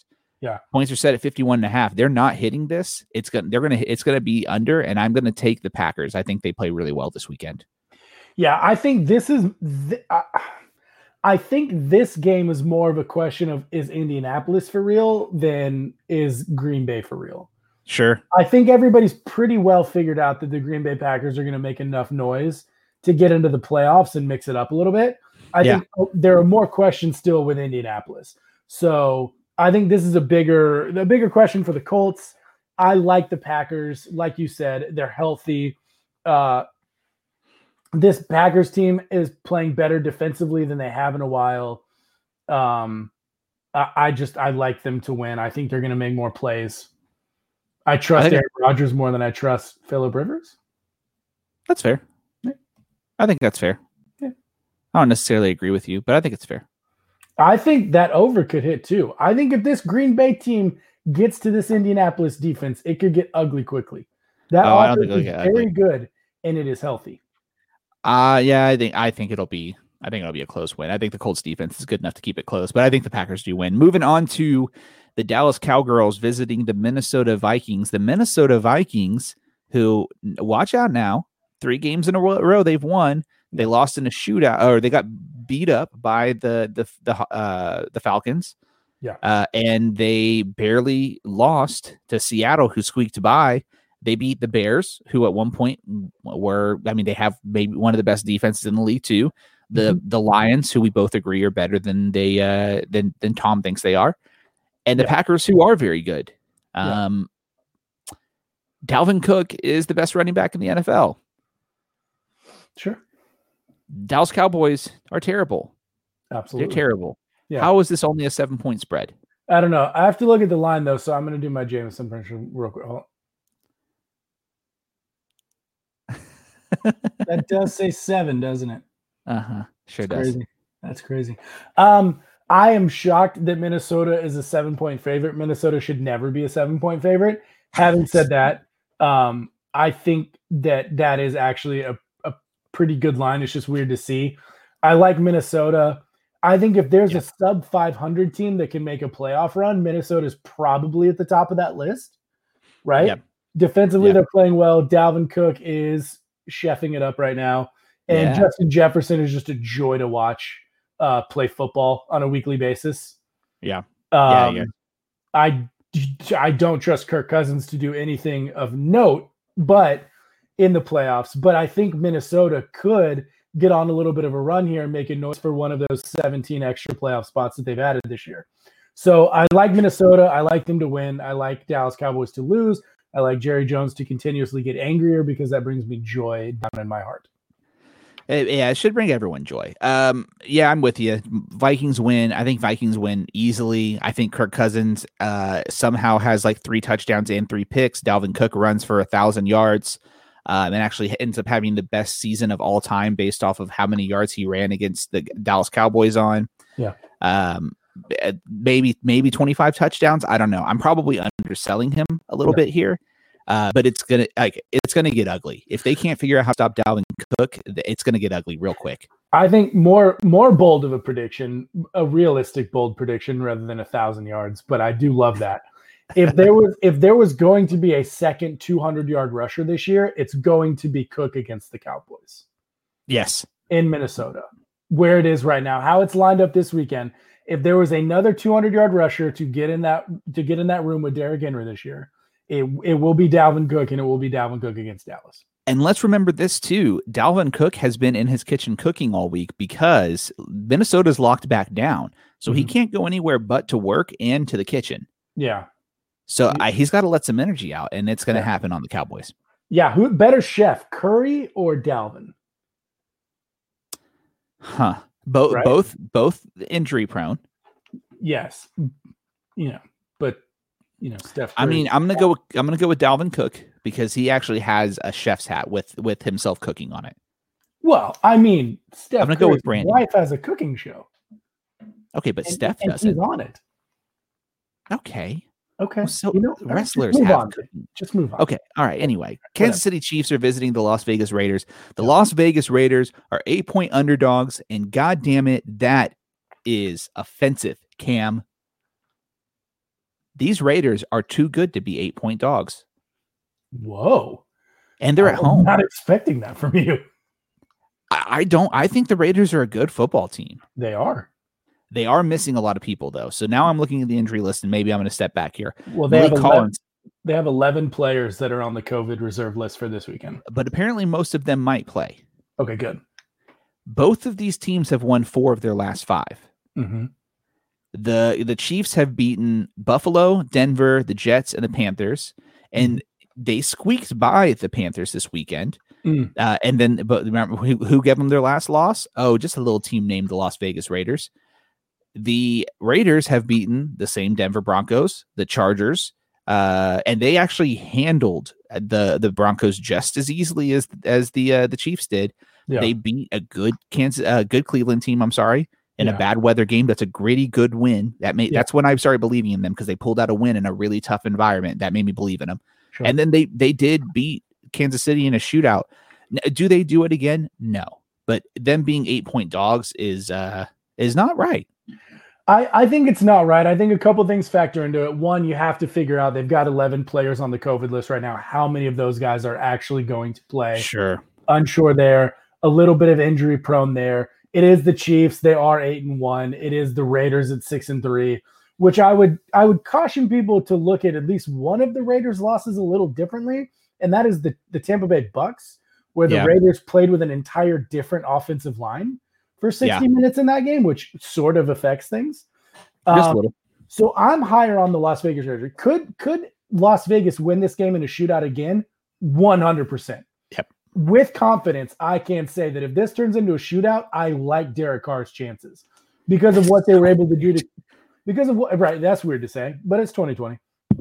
Yeah. Points are set at fifty-one and a half. They're not hitting this. It's going to, they're going to, it's going to be under, and I'm going to take the Packers. I think they play really well this weekend. Yeah. I think this is, th- I, I think this game is more of a question of is Indianapolis for real than is Green Bay for real. Sure. I think everybody's pretty well figured out that the Green Bay Packers are going to make enough noise to get into the playoffs and mix it up a little bit. I Yeah. think there are more questions still with Indianapolis. So I think this is a bigger, the bigger question for the Colts. I like the Packers. Like you said, they're healthy. Uh, this Packers team is playing better defensively than they have in a while. Um, I, I just, I like them to win. I think they're going to make more plays. I trust I think- Aaron Rodgers more than I trust Phillip Rivers. That's fair. Yeah. I think that's fair. Yeah. I don't necessarily agree with you, but I think it's fair. I think that over could hit too. I think if this Green Bay team gets to this Indianapolis defense, it could get ugly quickly. That Oh, I don't offense think it'll is get very ugly. good and it is healthy. Uh yeah, I think I think it'll be I think it'll be a close win. I think the Colts defense is good enough to keep it close, but I think the Packers do win. Moving on to the Dallas Cowgirls visiting the Minnesota Vikings. The Minnesota Vikings, who, watch out now, three games in a row they've won. They lost in a shootout, or they got beat up by the the the uh, the Falcons. Yeah. Uh, and they barely lost to Seattle, who squeaked by. They beat the Bears, who at one point were, I mean, they have maybe one of the best defenses in the league too. The Mm-hmm. the Lions, who we both agree are better than they uh, than than Tom thinks they are, and the Yeah. Packers, who are very good. Yeah. Um, Dalvin Cook is the best running back in the N F L. Sure. Dallas Cowboys are terrible. Absolutely. They're terrible. Yeah. How is this only a seven point spread? I don't know. I have to look at the line though, so I'm going to do my Jameson impression real quick. Hold on. That does say seven, doesn't it? Uh huh. Sure That's does. crazy. That's crazy. Um, I am shocked that Minnesota is a seven-point favorite. Minnesota should never be a seven-point favorite. Having said that, um, I think that that is actually a, a pretty good line. It's just weird to see. I like Minnesota. I think if there's Yeah. a sub five hundred team that can make a playoff run, Minnesota is probably at the top of that list, right? Yep. Defensively, Yep. they're playing well. Dalvin Cook is chefing it up right now. And Yeah. Justin Jefferson is just a joy to watch uh, play football on a weekly basis. Yeah. Um, yeah. I, I don't trust Kirk Cousins to do anything of note, but in the playoffs. But I think Minnesota could get on a little bit of a run here and make a noise for one of those seventeen extra playoff spots that they've added this year. So I like Minnesota. I like them to win. I like Dallas Cowboys to lose. I like Jerry Jones to continuously get angrier because that brings me joy down in my heart. It, yeah, it should bring everyone joy. Um, yeah, I'm with you. Vikings win. I think Vikings win easily. I think Kirk Cousins uh, somehow has like three touchdowns and three picks. Dalvin Cook runs for a thousand yards um, and actually ends up having the best season of all time based off of how many yards he ran against the Dallas Cowboys on. Yeah. Um, maybe maybe twenty-five touchdowns. I don't know. I'm probably underselling him a little Yeah. bit here. Uh, but it's gonna like it's gonna get ugly if they can't figure out how to stop Dalvin Cook. It's gonna get ugly real quick. I think more more bold of a prediction, a realistic bold prediction rather than a thousand yards. But I do love that. If there was if there was going to be a second two hundred yard rusher this year, it's going to be Cook against the Cowboys Yes, in Minnesota, where it is right now, how it's lined up this weekend. If there was another two hundred yard rusher to get in that to get in that room with Derrick Henry this year, it it will be Dalvin Cook, and it will be Dalvin Cook against Dallas. and let's remember this too. Dalvin Cook has been in his kitchen cooking all week because Minnesota's locked back down, so he Mhm. can't go anywhere but to work and to the kitchen. Yeah. So I, he's got to let some energy out, and it's going to Yeah. happen on the Cowboys. Yeah. Who better chef, Curry or Dalvin? Huh? Both Right? both both injury prone. Yes. You know, but you know, Steph. I Curry- mean, I'm gonna go. With, I'm gonna go with Dalvin Cook because he actually has a chef's hat with with himself cooking on it. Well, I mean, Steph I'm gonna go with Curry's Brandon. wife has a cooking show. Okay, but and- Steph and doesn't. he's on it. Okay, Okay. well, so You know, all right, just wrestlers move have on. cooking. Just move on. Okay, all right. Anyway, Kansas Whatever. City Chiefs are visiting the Las Vegas Raiders. The Las Vegas Raiders are eight point underdogs, and God damn it, that is offensive. Cam, These Raiders are too good to be eight point dogs. Whoa. And they're I at was home. Not expecting that from you. I, I don't, I think the Raiders are a good football team. They are. They are missing a lot of people though. So now I'm looking at the injury list and maybe I'm going to step back here. Well, they Malik have, eleven, Collins, they have eleven players that are on the COVID reserve list for this weekend. but apparently most of them might play. Okay, good. Both of these teams have won four of their last five. Mm-hmm. The the Chiefs have beaten Buffalo, Denver, the Jets, and the Panthers, and they squeaked by the Panthers this weekend. Mm. Uh, and then, but remember who, who gave them their last loss? Oh, just a little team named the Las Vegas Raiders. The Raiders have beaten the same Denver Broncos, the Chargers, uh, and they actually handled the the Broncos just as easily as as the uh, the Chiefs did. Yeah. They beat a good Kansas, uh, good Cleveland team. I'm sorry. In Yeah. a bad weather game, that's a gritty, good win. That made Yeah. that's when I started believing in them because they pulled out a win in a really tough environment. That made me believe in them. Sure. And then they they did beat Kansas City in a shootout. N- Do they do it again? No. But them being eight point dogs is uh is not right. I, I think it's not right. I think a couple things factor into it. One, you have to figure out they've got eleven players on the COVID list right now. How many of those guys are actually going to play? Sure. Unsure there. A little bit of injury prone there. It is the Chiefs. They are eight and one. It is the Raiders at six and three, which I would I would caution people to look at at least one of the Raiders' losses a little differently, and that is the the Tampa Bay Bucks, where the Yeah. Raiders played with an entire different offensive line for sixty Yeah. minutes in that game, which sort of affects things. Just a Um, little. so I'm higher on the Las Vegas Raiders. Could could Las Vegas win this game in a shootout again? one hundred percent. Yep. With confidence, I can say that if this turns into a shootout, I like Derek Carr's chances because of what they were able to do to because of what right, that's weird to say, but it's twenty twenty.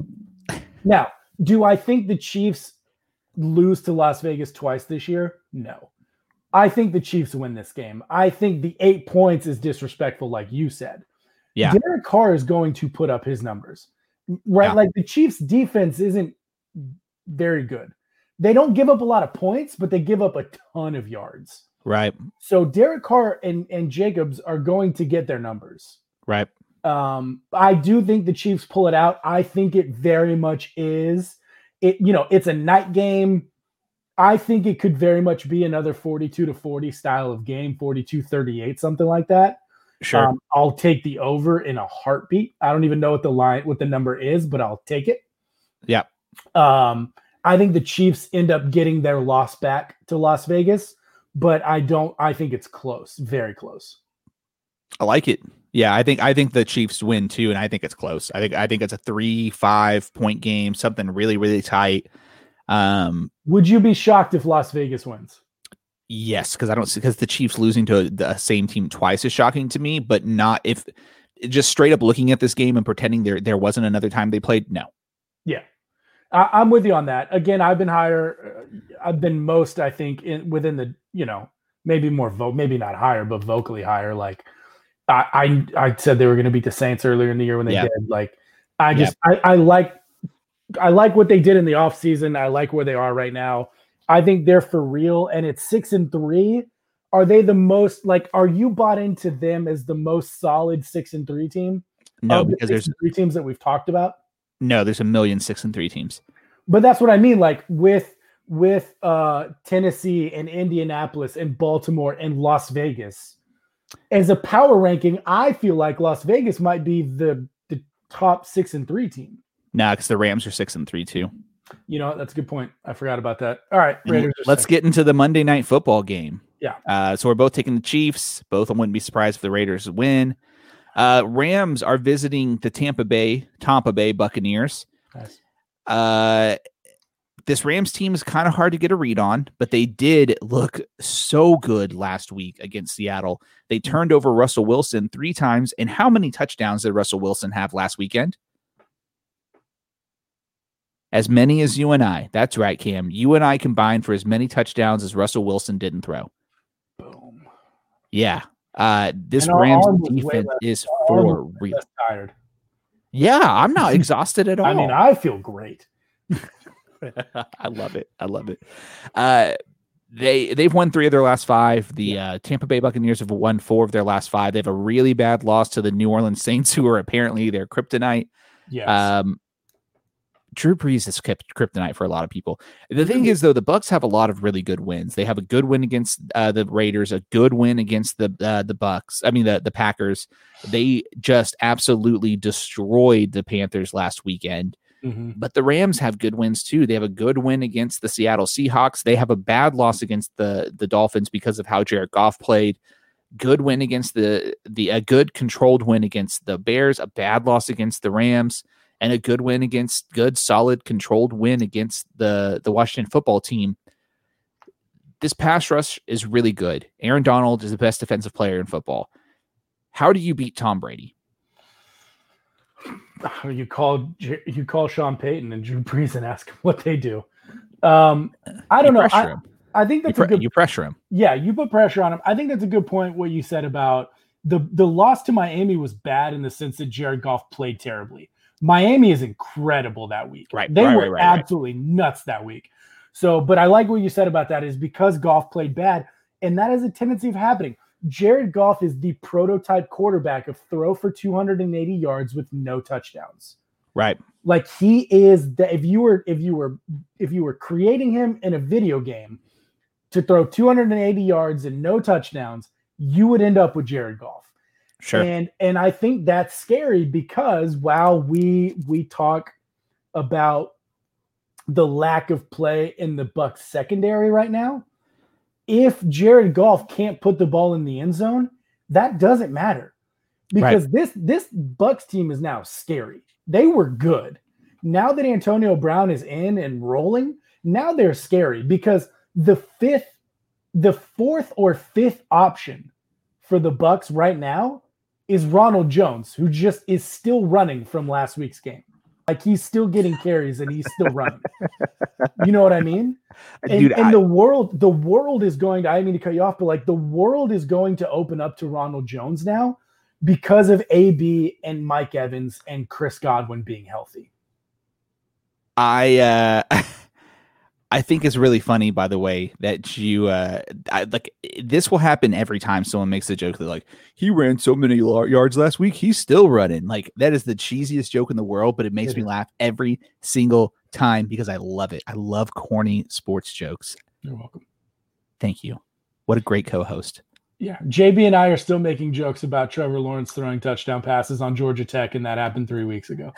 Now, do I think the Chiefs lose to Las Vegas twice this year? No. I think the Chiefs win this game. I think the eight points is disrespectful, like you said. Yeah. Derek Carr is going to put up his numbers, right? Yeah. Like the Chiefs' defense isn't very good. They don't give up a lot of points, but they give up a ton of yards. Right. So Derek Carr and, and Jacobs are going to get their numbers. Right. Um, I do think the Chiefs pull it out. I think it very much is. It, you know, it's a night game. I think it could very much be another forty-two to forty style of game, forty-two thirty-eight, something like that. Sure. Um, I'll take the over in a heartbeat. I don't even know what the line, what the number is, but I'll take it. Yeah. Um, I think the Chiefs end up getting their loss back to Las Vegas, but I don't. I think it's close, very close. I like it. Yeah, I think I think the Chiefs win too, and I think it's close. I think I think it's a three five point game, something really really tight. Um, Would you be shocked if Las Vegas wins? yes, because I don't because the Chiefs losing to the same team twice is shocking to me, but not if just straight up looking at this game and pretending there there wasn't another time they played. No. Yeah, I, I'm with you on that. Again, I've been higher. Uh, I've been most, I think, in within the you know maybe more vote, maybe not higher, but vocally higher. Like I I, I said they were going to beat the Saints earlier in the year when they Yeah. did. Like I just I, I like I like what they did in the offseason. I like where they are right now. I think they're for real, and it's six and three. Are they the most like? Are you bought into them as the most solid six and three team? No, of the because six there's and three teams that we've talked about. no, there's a million six and three teams. But that's what I mean. Like with with uh, Tennessee and Indianapolis and Baltimore and Las Vegas, as a power ranking, I feel like Las Vegas might be the the top six and three team. Nah, because the Rams are six and three too. You know, that's a good point. I forgot about that. All right, And Raiders. are let's second. get into the Monday night football game. Yeah. Uh, so we're both taking the Chiefs. Both of them wouldn't be surprised if the Raiders win. Uh, Rams are visiting the Tampa Bay, Tampa Bay Buccaneers. Nice. Uh, this Rams team is kind of hard to get a read on, but they did look so good last week against Seattle. They turned over Russell Wilson three times. And how many touchdowns did Russell Wilson have last weekend? As many as you and I. That's right, Cam. You and I combined for as many touchdowns as Russell Wilson didn't throw. Boom. Yeah. Uh, this And our Rams arm was way defense less- is our arm for was real. less tired. Yeah, I'm not exhausted at all. I mean, I feel great. I love it. I love it. Uh, they they've won three of their last five. The uh, Tampa Bay Buccaneers have won four of their last five. They have a really bad loss to the New Orleans Saints, who are apparently their kryptonite. Yes. Um, Drew Brees is kryptonite for a lot of people. The thing is, though, the Bucs have a lot of really good wins. They have a good win against uh, the Raiders, a good win against the uh, the Bucs. I mean, the the Packers. They just absolutely destroyed the Panthers last weekend. Mm-hmm. But the Rams have good wins too. They have a good win against the Seattle Seahawks. They have a bad loss against the the Dolphins because of how Jared Goff played. Good win against the the a good controlled win against the Bears. A bad loss against the Rams. And a good win against good, solid, controlled win against the, the Washington football team. This pass rush is really good. Aaron Donald is the best defensive player in football. How do you beat Tom Brady? You call you call Sean Payton and Drew Brees and ask him what they do. Um, I don't you know. I, him. I think that's you, a good. You pressure him. Yeah, you put pressure on him. I think that's a good point. What you said about the the loss to Miami was bad in the sense that Jared Goff played terribly. Miami is incredible that week. Right. They right, were right, right, absolutely right. nuts that week. So, but I like what you said about that is because Goff played bad, and that has a tendency of happening. Jared Goff is the prototype quarterback of throw for two hundred eighty yards with no touchdowns. Right. Like he is that if you were if you were if you were creating him in a video game to throw two hundred eighty yards and no touchdowns, you would end up with Jared Goff. Sure. And and I think that's scary because while we we talk about the lack of play in the Bucs secondary right now, if Jared Goff can't put the ball in the end zone, that doesn't matter. Because right. this this Bucs team is now scary. They were good. Now that Antonio Brown is in and rolling, now they're scary because the fifth, the fourth or fifth option for the Bucs right now is Ronald Jones, who just is still running from last week's game. Like he's still getting carries and he's still running. You know what I mean? And, Dude, and I, the world, the world is going to, I didn't mean to cut you off, but like the world is going to open up to Ronald Jones now because of A B and Mike Evans and Chris Godwin being healthy. I, uh, I think it's really funny, by the way, that you uh, I, like this will happen every time someone makes a joke that like he ran so many yards last week, he's still running. Like that is the cheesiest joke in the world, but it makes it me is. laugh every single time because I love it. I love corny sports jokes. You're welcome. Thank you. What a great co-host. Yeah, J B and I are still making jokes about Trevor Lawrence throwing touchdown passes on Georgia Tech, and that happened three weeks ago.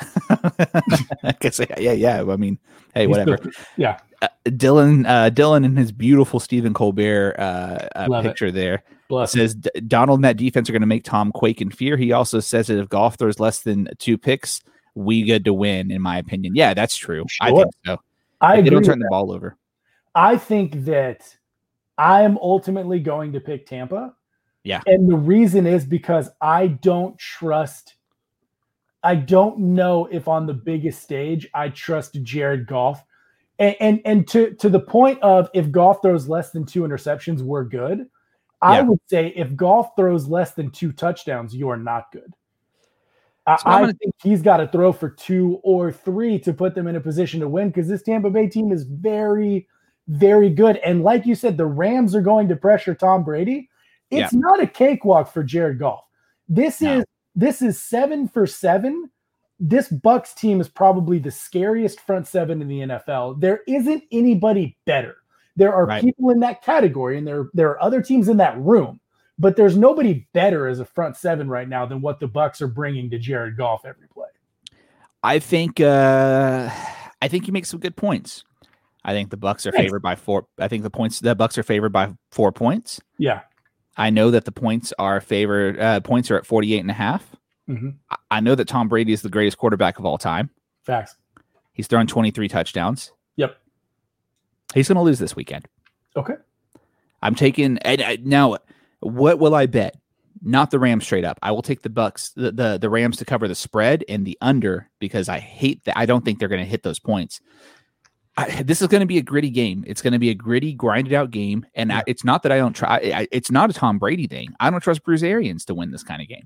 I guess, yeah, yeah. I mean, hey, He's whatever. Still, yeah. Uh, Dylan, uh, Dylan, and his beautiful Stephen Colbert uh, uh, picture it. there Bless says Donald and that defense are going to make Tom quake in fear. He also says that if Goff throws less than two picks, we good to win. In my opinion, yeah, that's true. Sure. I think so. I if they don't turn the that. ball over. I think that I am ultimately going to pick Tampa. Yeah. And the reason is because I don't trust, I don't know if on the biggest stage, I trust Jared Goff. And and, and to, to the point of if Goff throws less than two interceptions, we're good. I yeah. would say if Goff throws less than two touchdowns, you are not good. I, so I gonna... think he's got to throw for two or three to put them in a position to win because this Tampa Bay team is very, very good. And like you said, the Rams are going to pressure Tom Brady. It's yeah. not a cakewalk for Jared Goff. This no. is this is seven for seven. This Bucs team is probably the scariest front seven in the N F L. There isn't anybody better. There are right. people in that category, and there, there are other teams in that room, but there's nobody better as a front seven right now than what the Bucs are bringing to Jared Goff every play. I think uh, I think you make some good points. I think the Bucs are Thanks. favored by four. I think the points the Bucs are favored by four points. Yeah. I know that the points are favored. Uh, points are at forty-eight and a half. Mm-hmm. I know that Tom Brady is the greatest quarterback of all time. Facts. He's thrown twenty-three touchdowns. Yep. He's going to lose this weekend. Okay. I'm taking and I, now. What will I bet? Not the Rams straight up. I will take the Bucs, the, the the Rams to cover the spread and the under because I hate that. I don't think they're going to hit those points. I, this is going to be a gritty game. It's going to be a gritty, grinded out game. And yeah. I, it's not that I don't try. I, it's not a Tom Brady thing. I don't trust Bruce Arians to win this kind of game.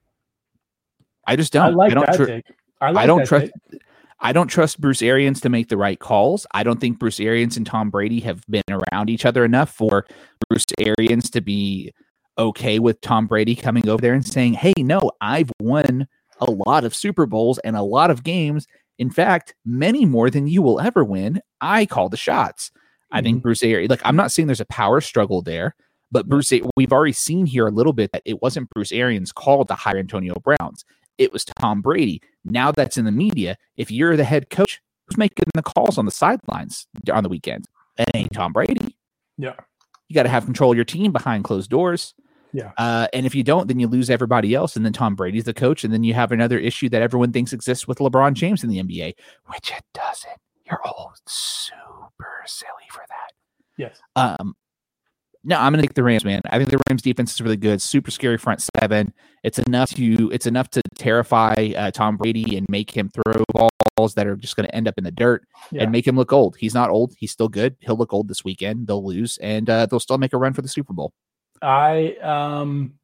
I just don't. I like I don't that tr- take. I, like I don't that trust. take. I don't trust Bruce Arians to make the right calls. I don't think Bruce Arians and Tom Brady have been around each other enough for Bruce Arians to be okay with Tom Brady coming over there and saying, "Hey, no, I've won a lot of Super Bowls and a lot of games. In fact, many more than you will ever win. I call the shots. I mm-hmm. think Bruce Arians, like, I'm not saying there's a power struggle there, but Bruce, we've already seen here a little bit that it wasn't Bruce Arians called to hire Antonio Browns. It was Tom Brady. Now that's in the media. If you're the head coach, who's making the calls on the sidelines on the weekend? It ain't Tom Brady. Yeah. You got to have control of your team behind closed doors. Yeah. Uh, and if you don't, then you lose everybody else. And then Tom Brady's the coach. And then you have another issue that everyone thinks exists with LeBron James in the N B A, which it doesn't. You're all super silly for that. Yes. Um, no, I'm going to take the Rams, man. I think the Rams defense is really good. Super scary front seven. It's enough to it's enough to terrify uh, Tom Brady and make him throw balls that are just going to end up in the dirt yeah. and make him look old. He's not old. He's still good. He'll look old this weekend. They'll lose, and uh, they'll still make a run for the Super Bowl. I um,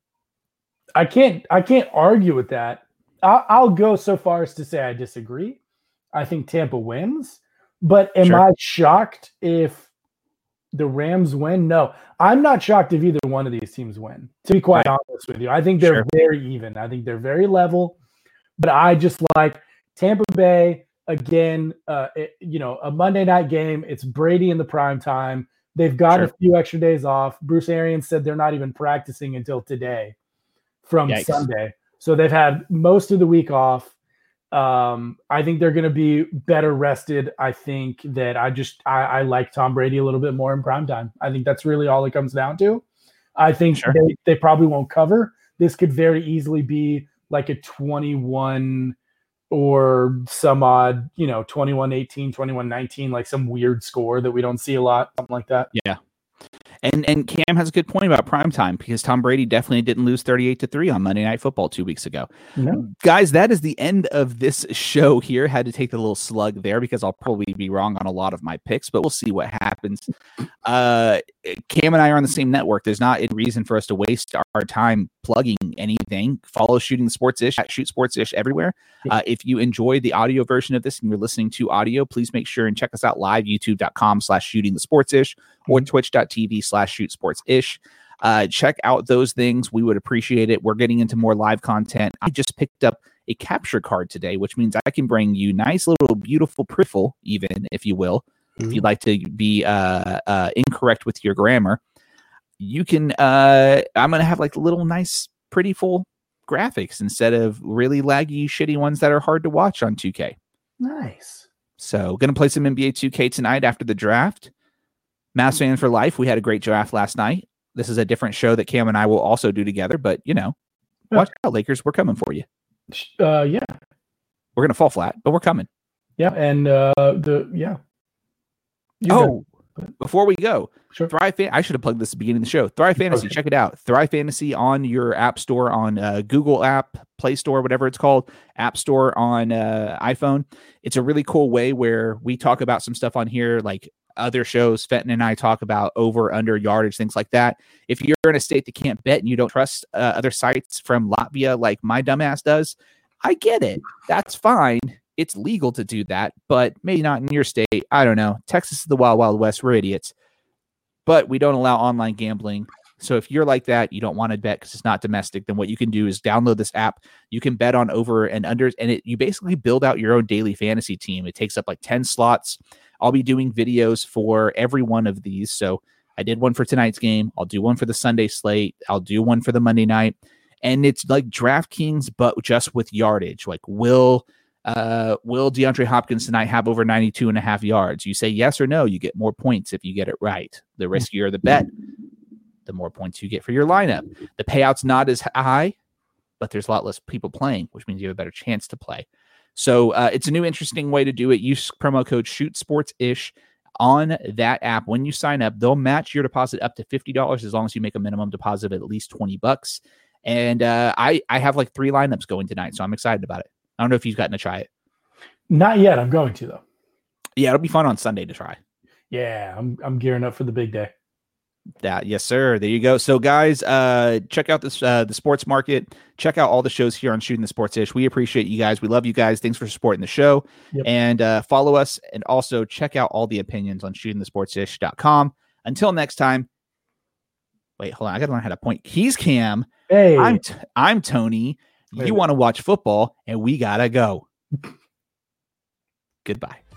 I can't I can't argue with that. I'll, I'll go so far as to say I disagree. I think Tampa wins, but am sure. I shocked if the Rams win? No, I'm not shocked if either one of these teams win, to be quite right. honest with you. I think they're sure. very even. I think they're very level, but I just like Tampa Bay again, uh, it, you know, a Monday night game. It's Brady in the prime time. They've got sure. a few extra days off. Bruce Arians said they're not even practicing until today from Yikes. Sunday. So they've had most of the week off. Um, I think they're going to be better rested. I think that I just, I, I like Tom Brady a little bit more in primetime. I think that's really all it comes down to. I think sure. they, they probably won't cover. This could very easily be like a twenty-one or some odd, you know, twenty-one eighteen, twenty-one nineteen, like some weird score that we don't see a lot, something like that. Yeah. And and Cam has a good point about primetime because Tom Brady definitely didn't lose thirty-eight to three on Monday Night Football two weeks ago. No. Guys, that is the end of this show here. Had to take the little slug there because I'll probably be wrong on a lot of my picks, but we'll see what happens. Uh, Cam and I are on the same network. There's not a reason for us to waste our time plugging anything. Follow Shooting the Sports-ish at Shoot Sports-ish everywhere. Uh, if you enjoy the audio version of this and you're listening to audio, please make sure and check us out live, youtube.com slash shooting the sports-ish or twitch.tv slash shoot sports-ish. Uh, check out those things. We would appreciate it. We're getting into more live content. I just picked up a capture card today, which means I can bring you nice little beautiful priffle, even if you will, mm-hmm. if you'd like to be uh, uh, incorrect with your grammar. You can, uh, I'm going to have like little nice, pretty full graphics instead of really laggy, shitty ones that are hard to watch on two K. Nice. So going to play some N B A two K tonight after the draft. Mavs Fan for Life. We had a great draft last night. This is a different show that Cam and I will also do together, but you know, yeah. watch out, Lakers. We're coming for you. Uh, yeah. We're going to fall flat, but we're coming. Yeah. And, uh, the, yeah. You oh, got, before we go, sure. Thrive Fan- I should have plugged this at the beginning of the show. Thrive Fantasy, okay. Check it out. Thrive Fantasy on your app store on uh, Google app, Play Store, whatever it's called, App Store on uh, iPhone. It's a really cool way where we talk about some stuff on here, like other shows. Fenton and I talk about over, under, yardage, things like that. If you're in a state that can't bet and you don't trust uh, other sites from Latvia like my dumbass does, I get it. That's fine. It's legal to do that, but maybe not in your state. I don't know. Texas is the wild, wild west. We're idiots. But we don't allow online gambling. So if you're like that, you don't want to bet because it's not domestic, then what you can do is download this app. You can bet on over and unders, and it you basically build out your own daily fantasy team. It takes up like ten slots. I'll be doing videos for every one of these. So I did one for tonight's game. I'll do one for the Sunday slate. I'll do one for the Monday night. And it's like DraftKings, but just with yardage. Like, will uh, will DeAndre Hopkins tonight have over ninety-two and a half yards? You say yes or no, you get more points if you get it right. The riskier the bet, the more points you get for your lineup. The payout's not as high, but there's a lot less people playing, which means you have a better chance to play. So uh, it's a new interesting way to do it. Use promo code ShootSportsIsh on that app. When you sign up, they'll match your deposit up to fifty dollars as long as you make a minimum deposit of at least twenty bucks. And uh, I, I have like three lineups going tonight, so I'm excited about it. I don't know if you've gotten to try it. Not yet. I'm going to, though. Yeah, it'll be fun on Sunday to try. Yeah, I'm I'm gearing up for the big day. That yes, sir. There you go. So, guys, uh, check out this uh, the sports market. Check out all the shows here on Shooting the Sports-ish. We appreciate you guys. We love you guys. Thanks for supporting the show. Yep. And uh, follow us, and also check out all the opinions on shooting the sports ish dot com. Until next time. Wait, hold on. I got to learn how to point. He's Cam. Hey, I'm t- I'm Tony. You want to watch football, and we gotta go. Goodbye.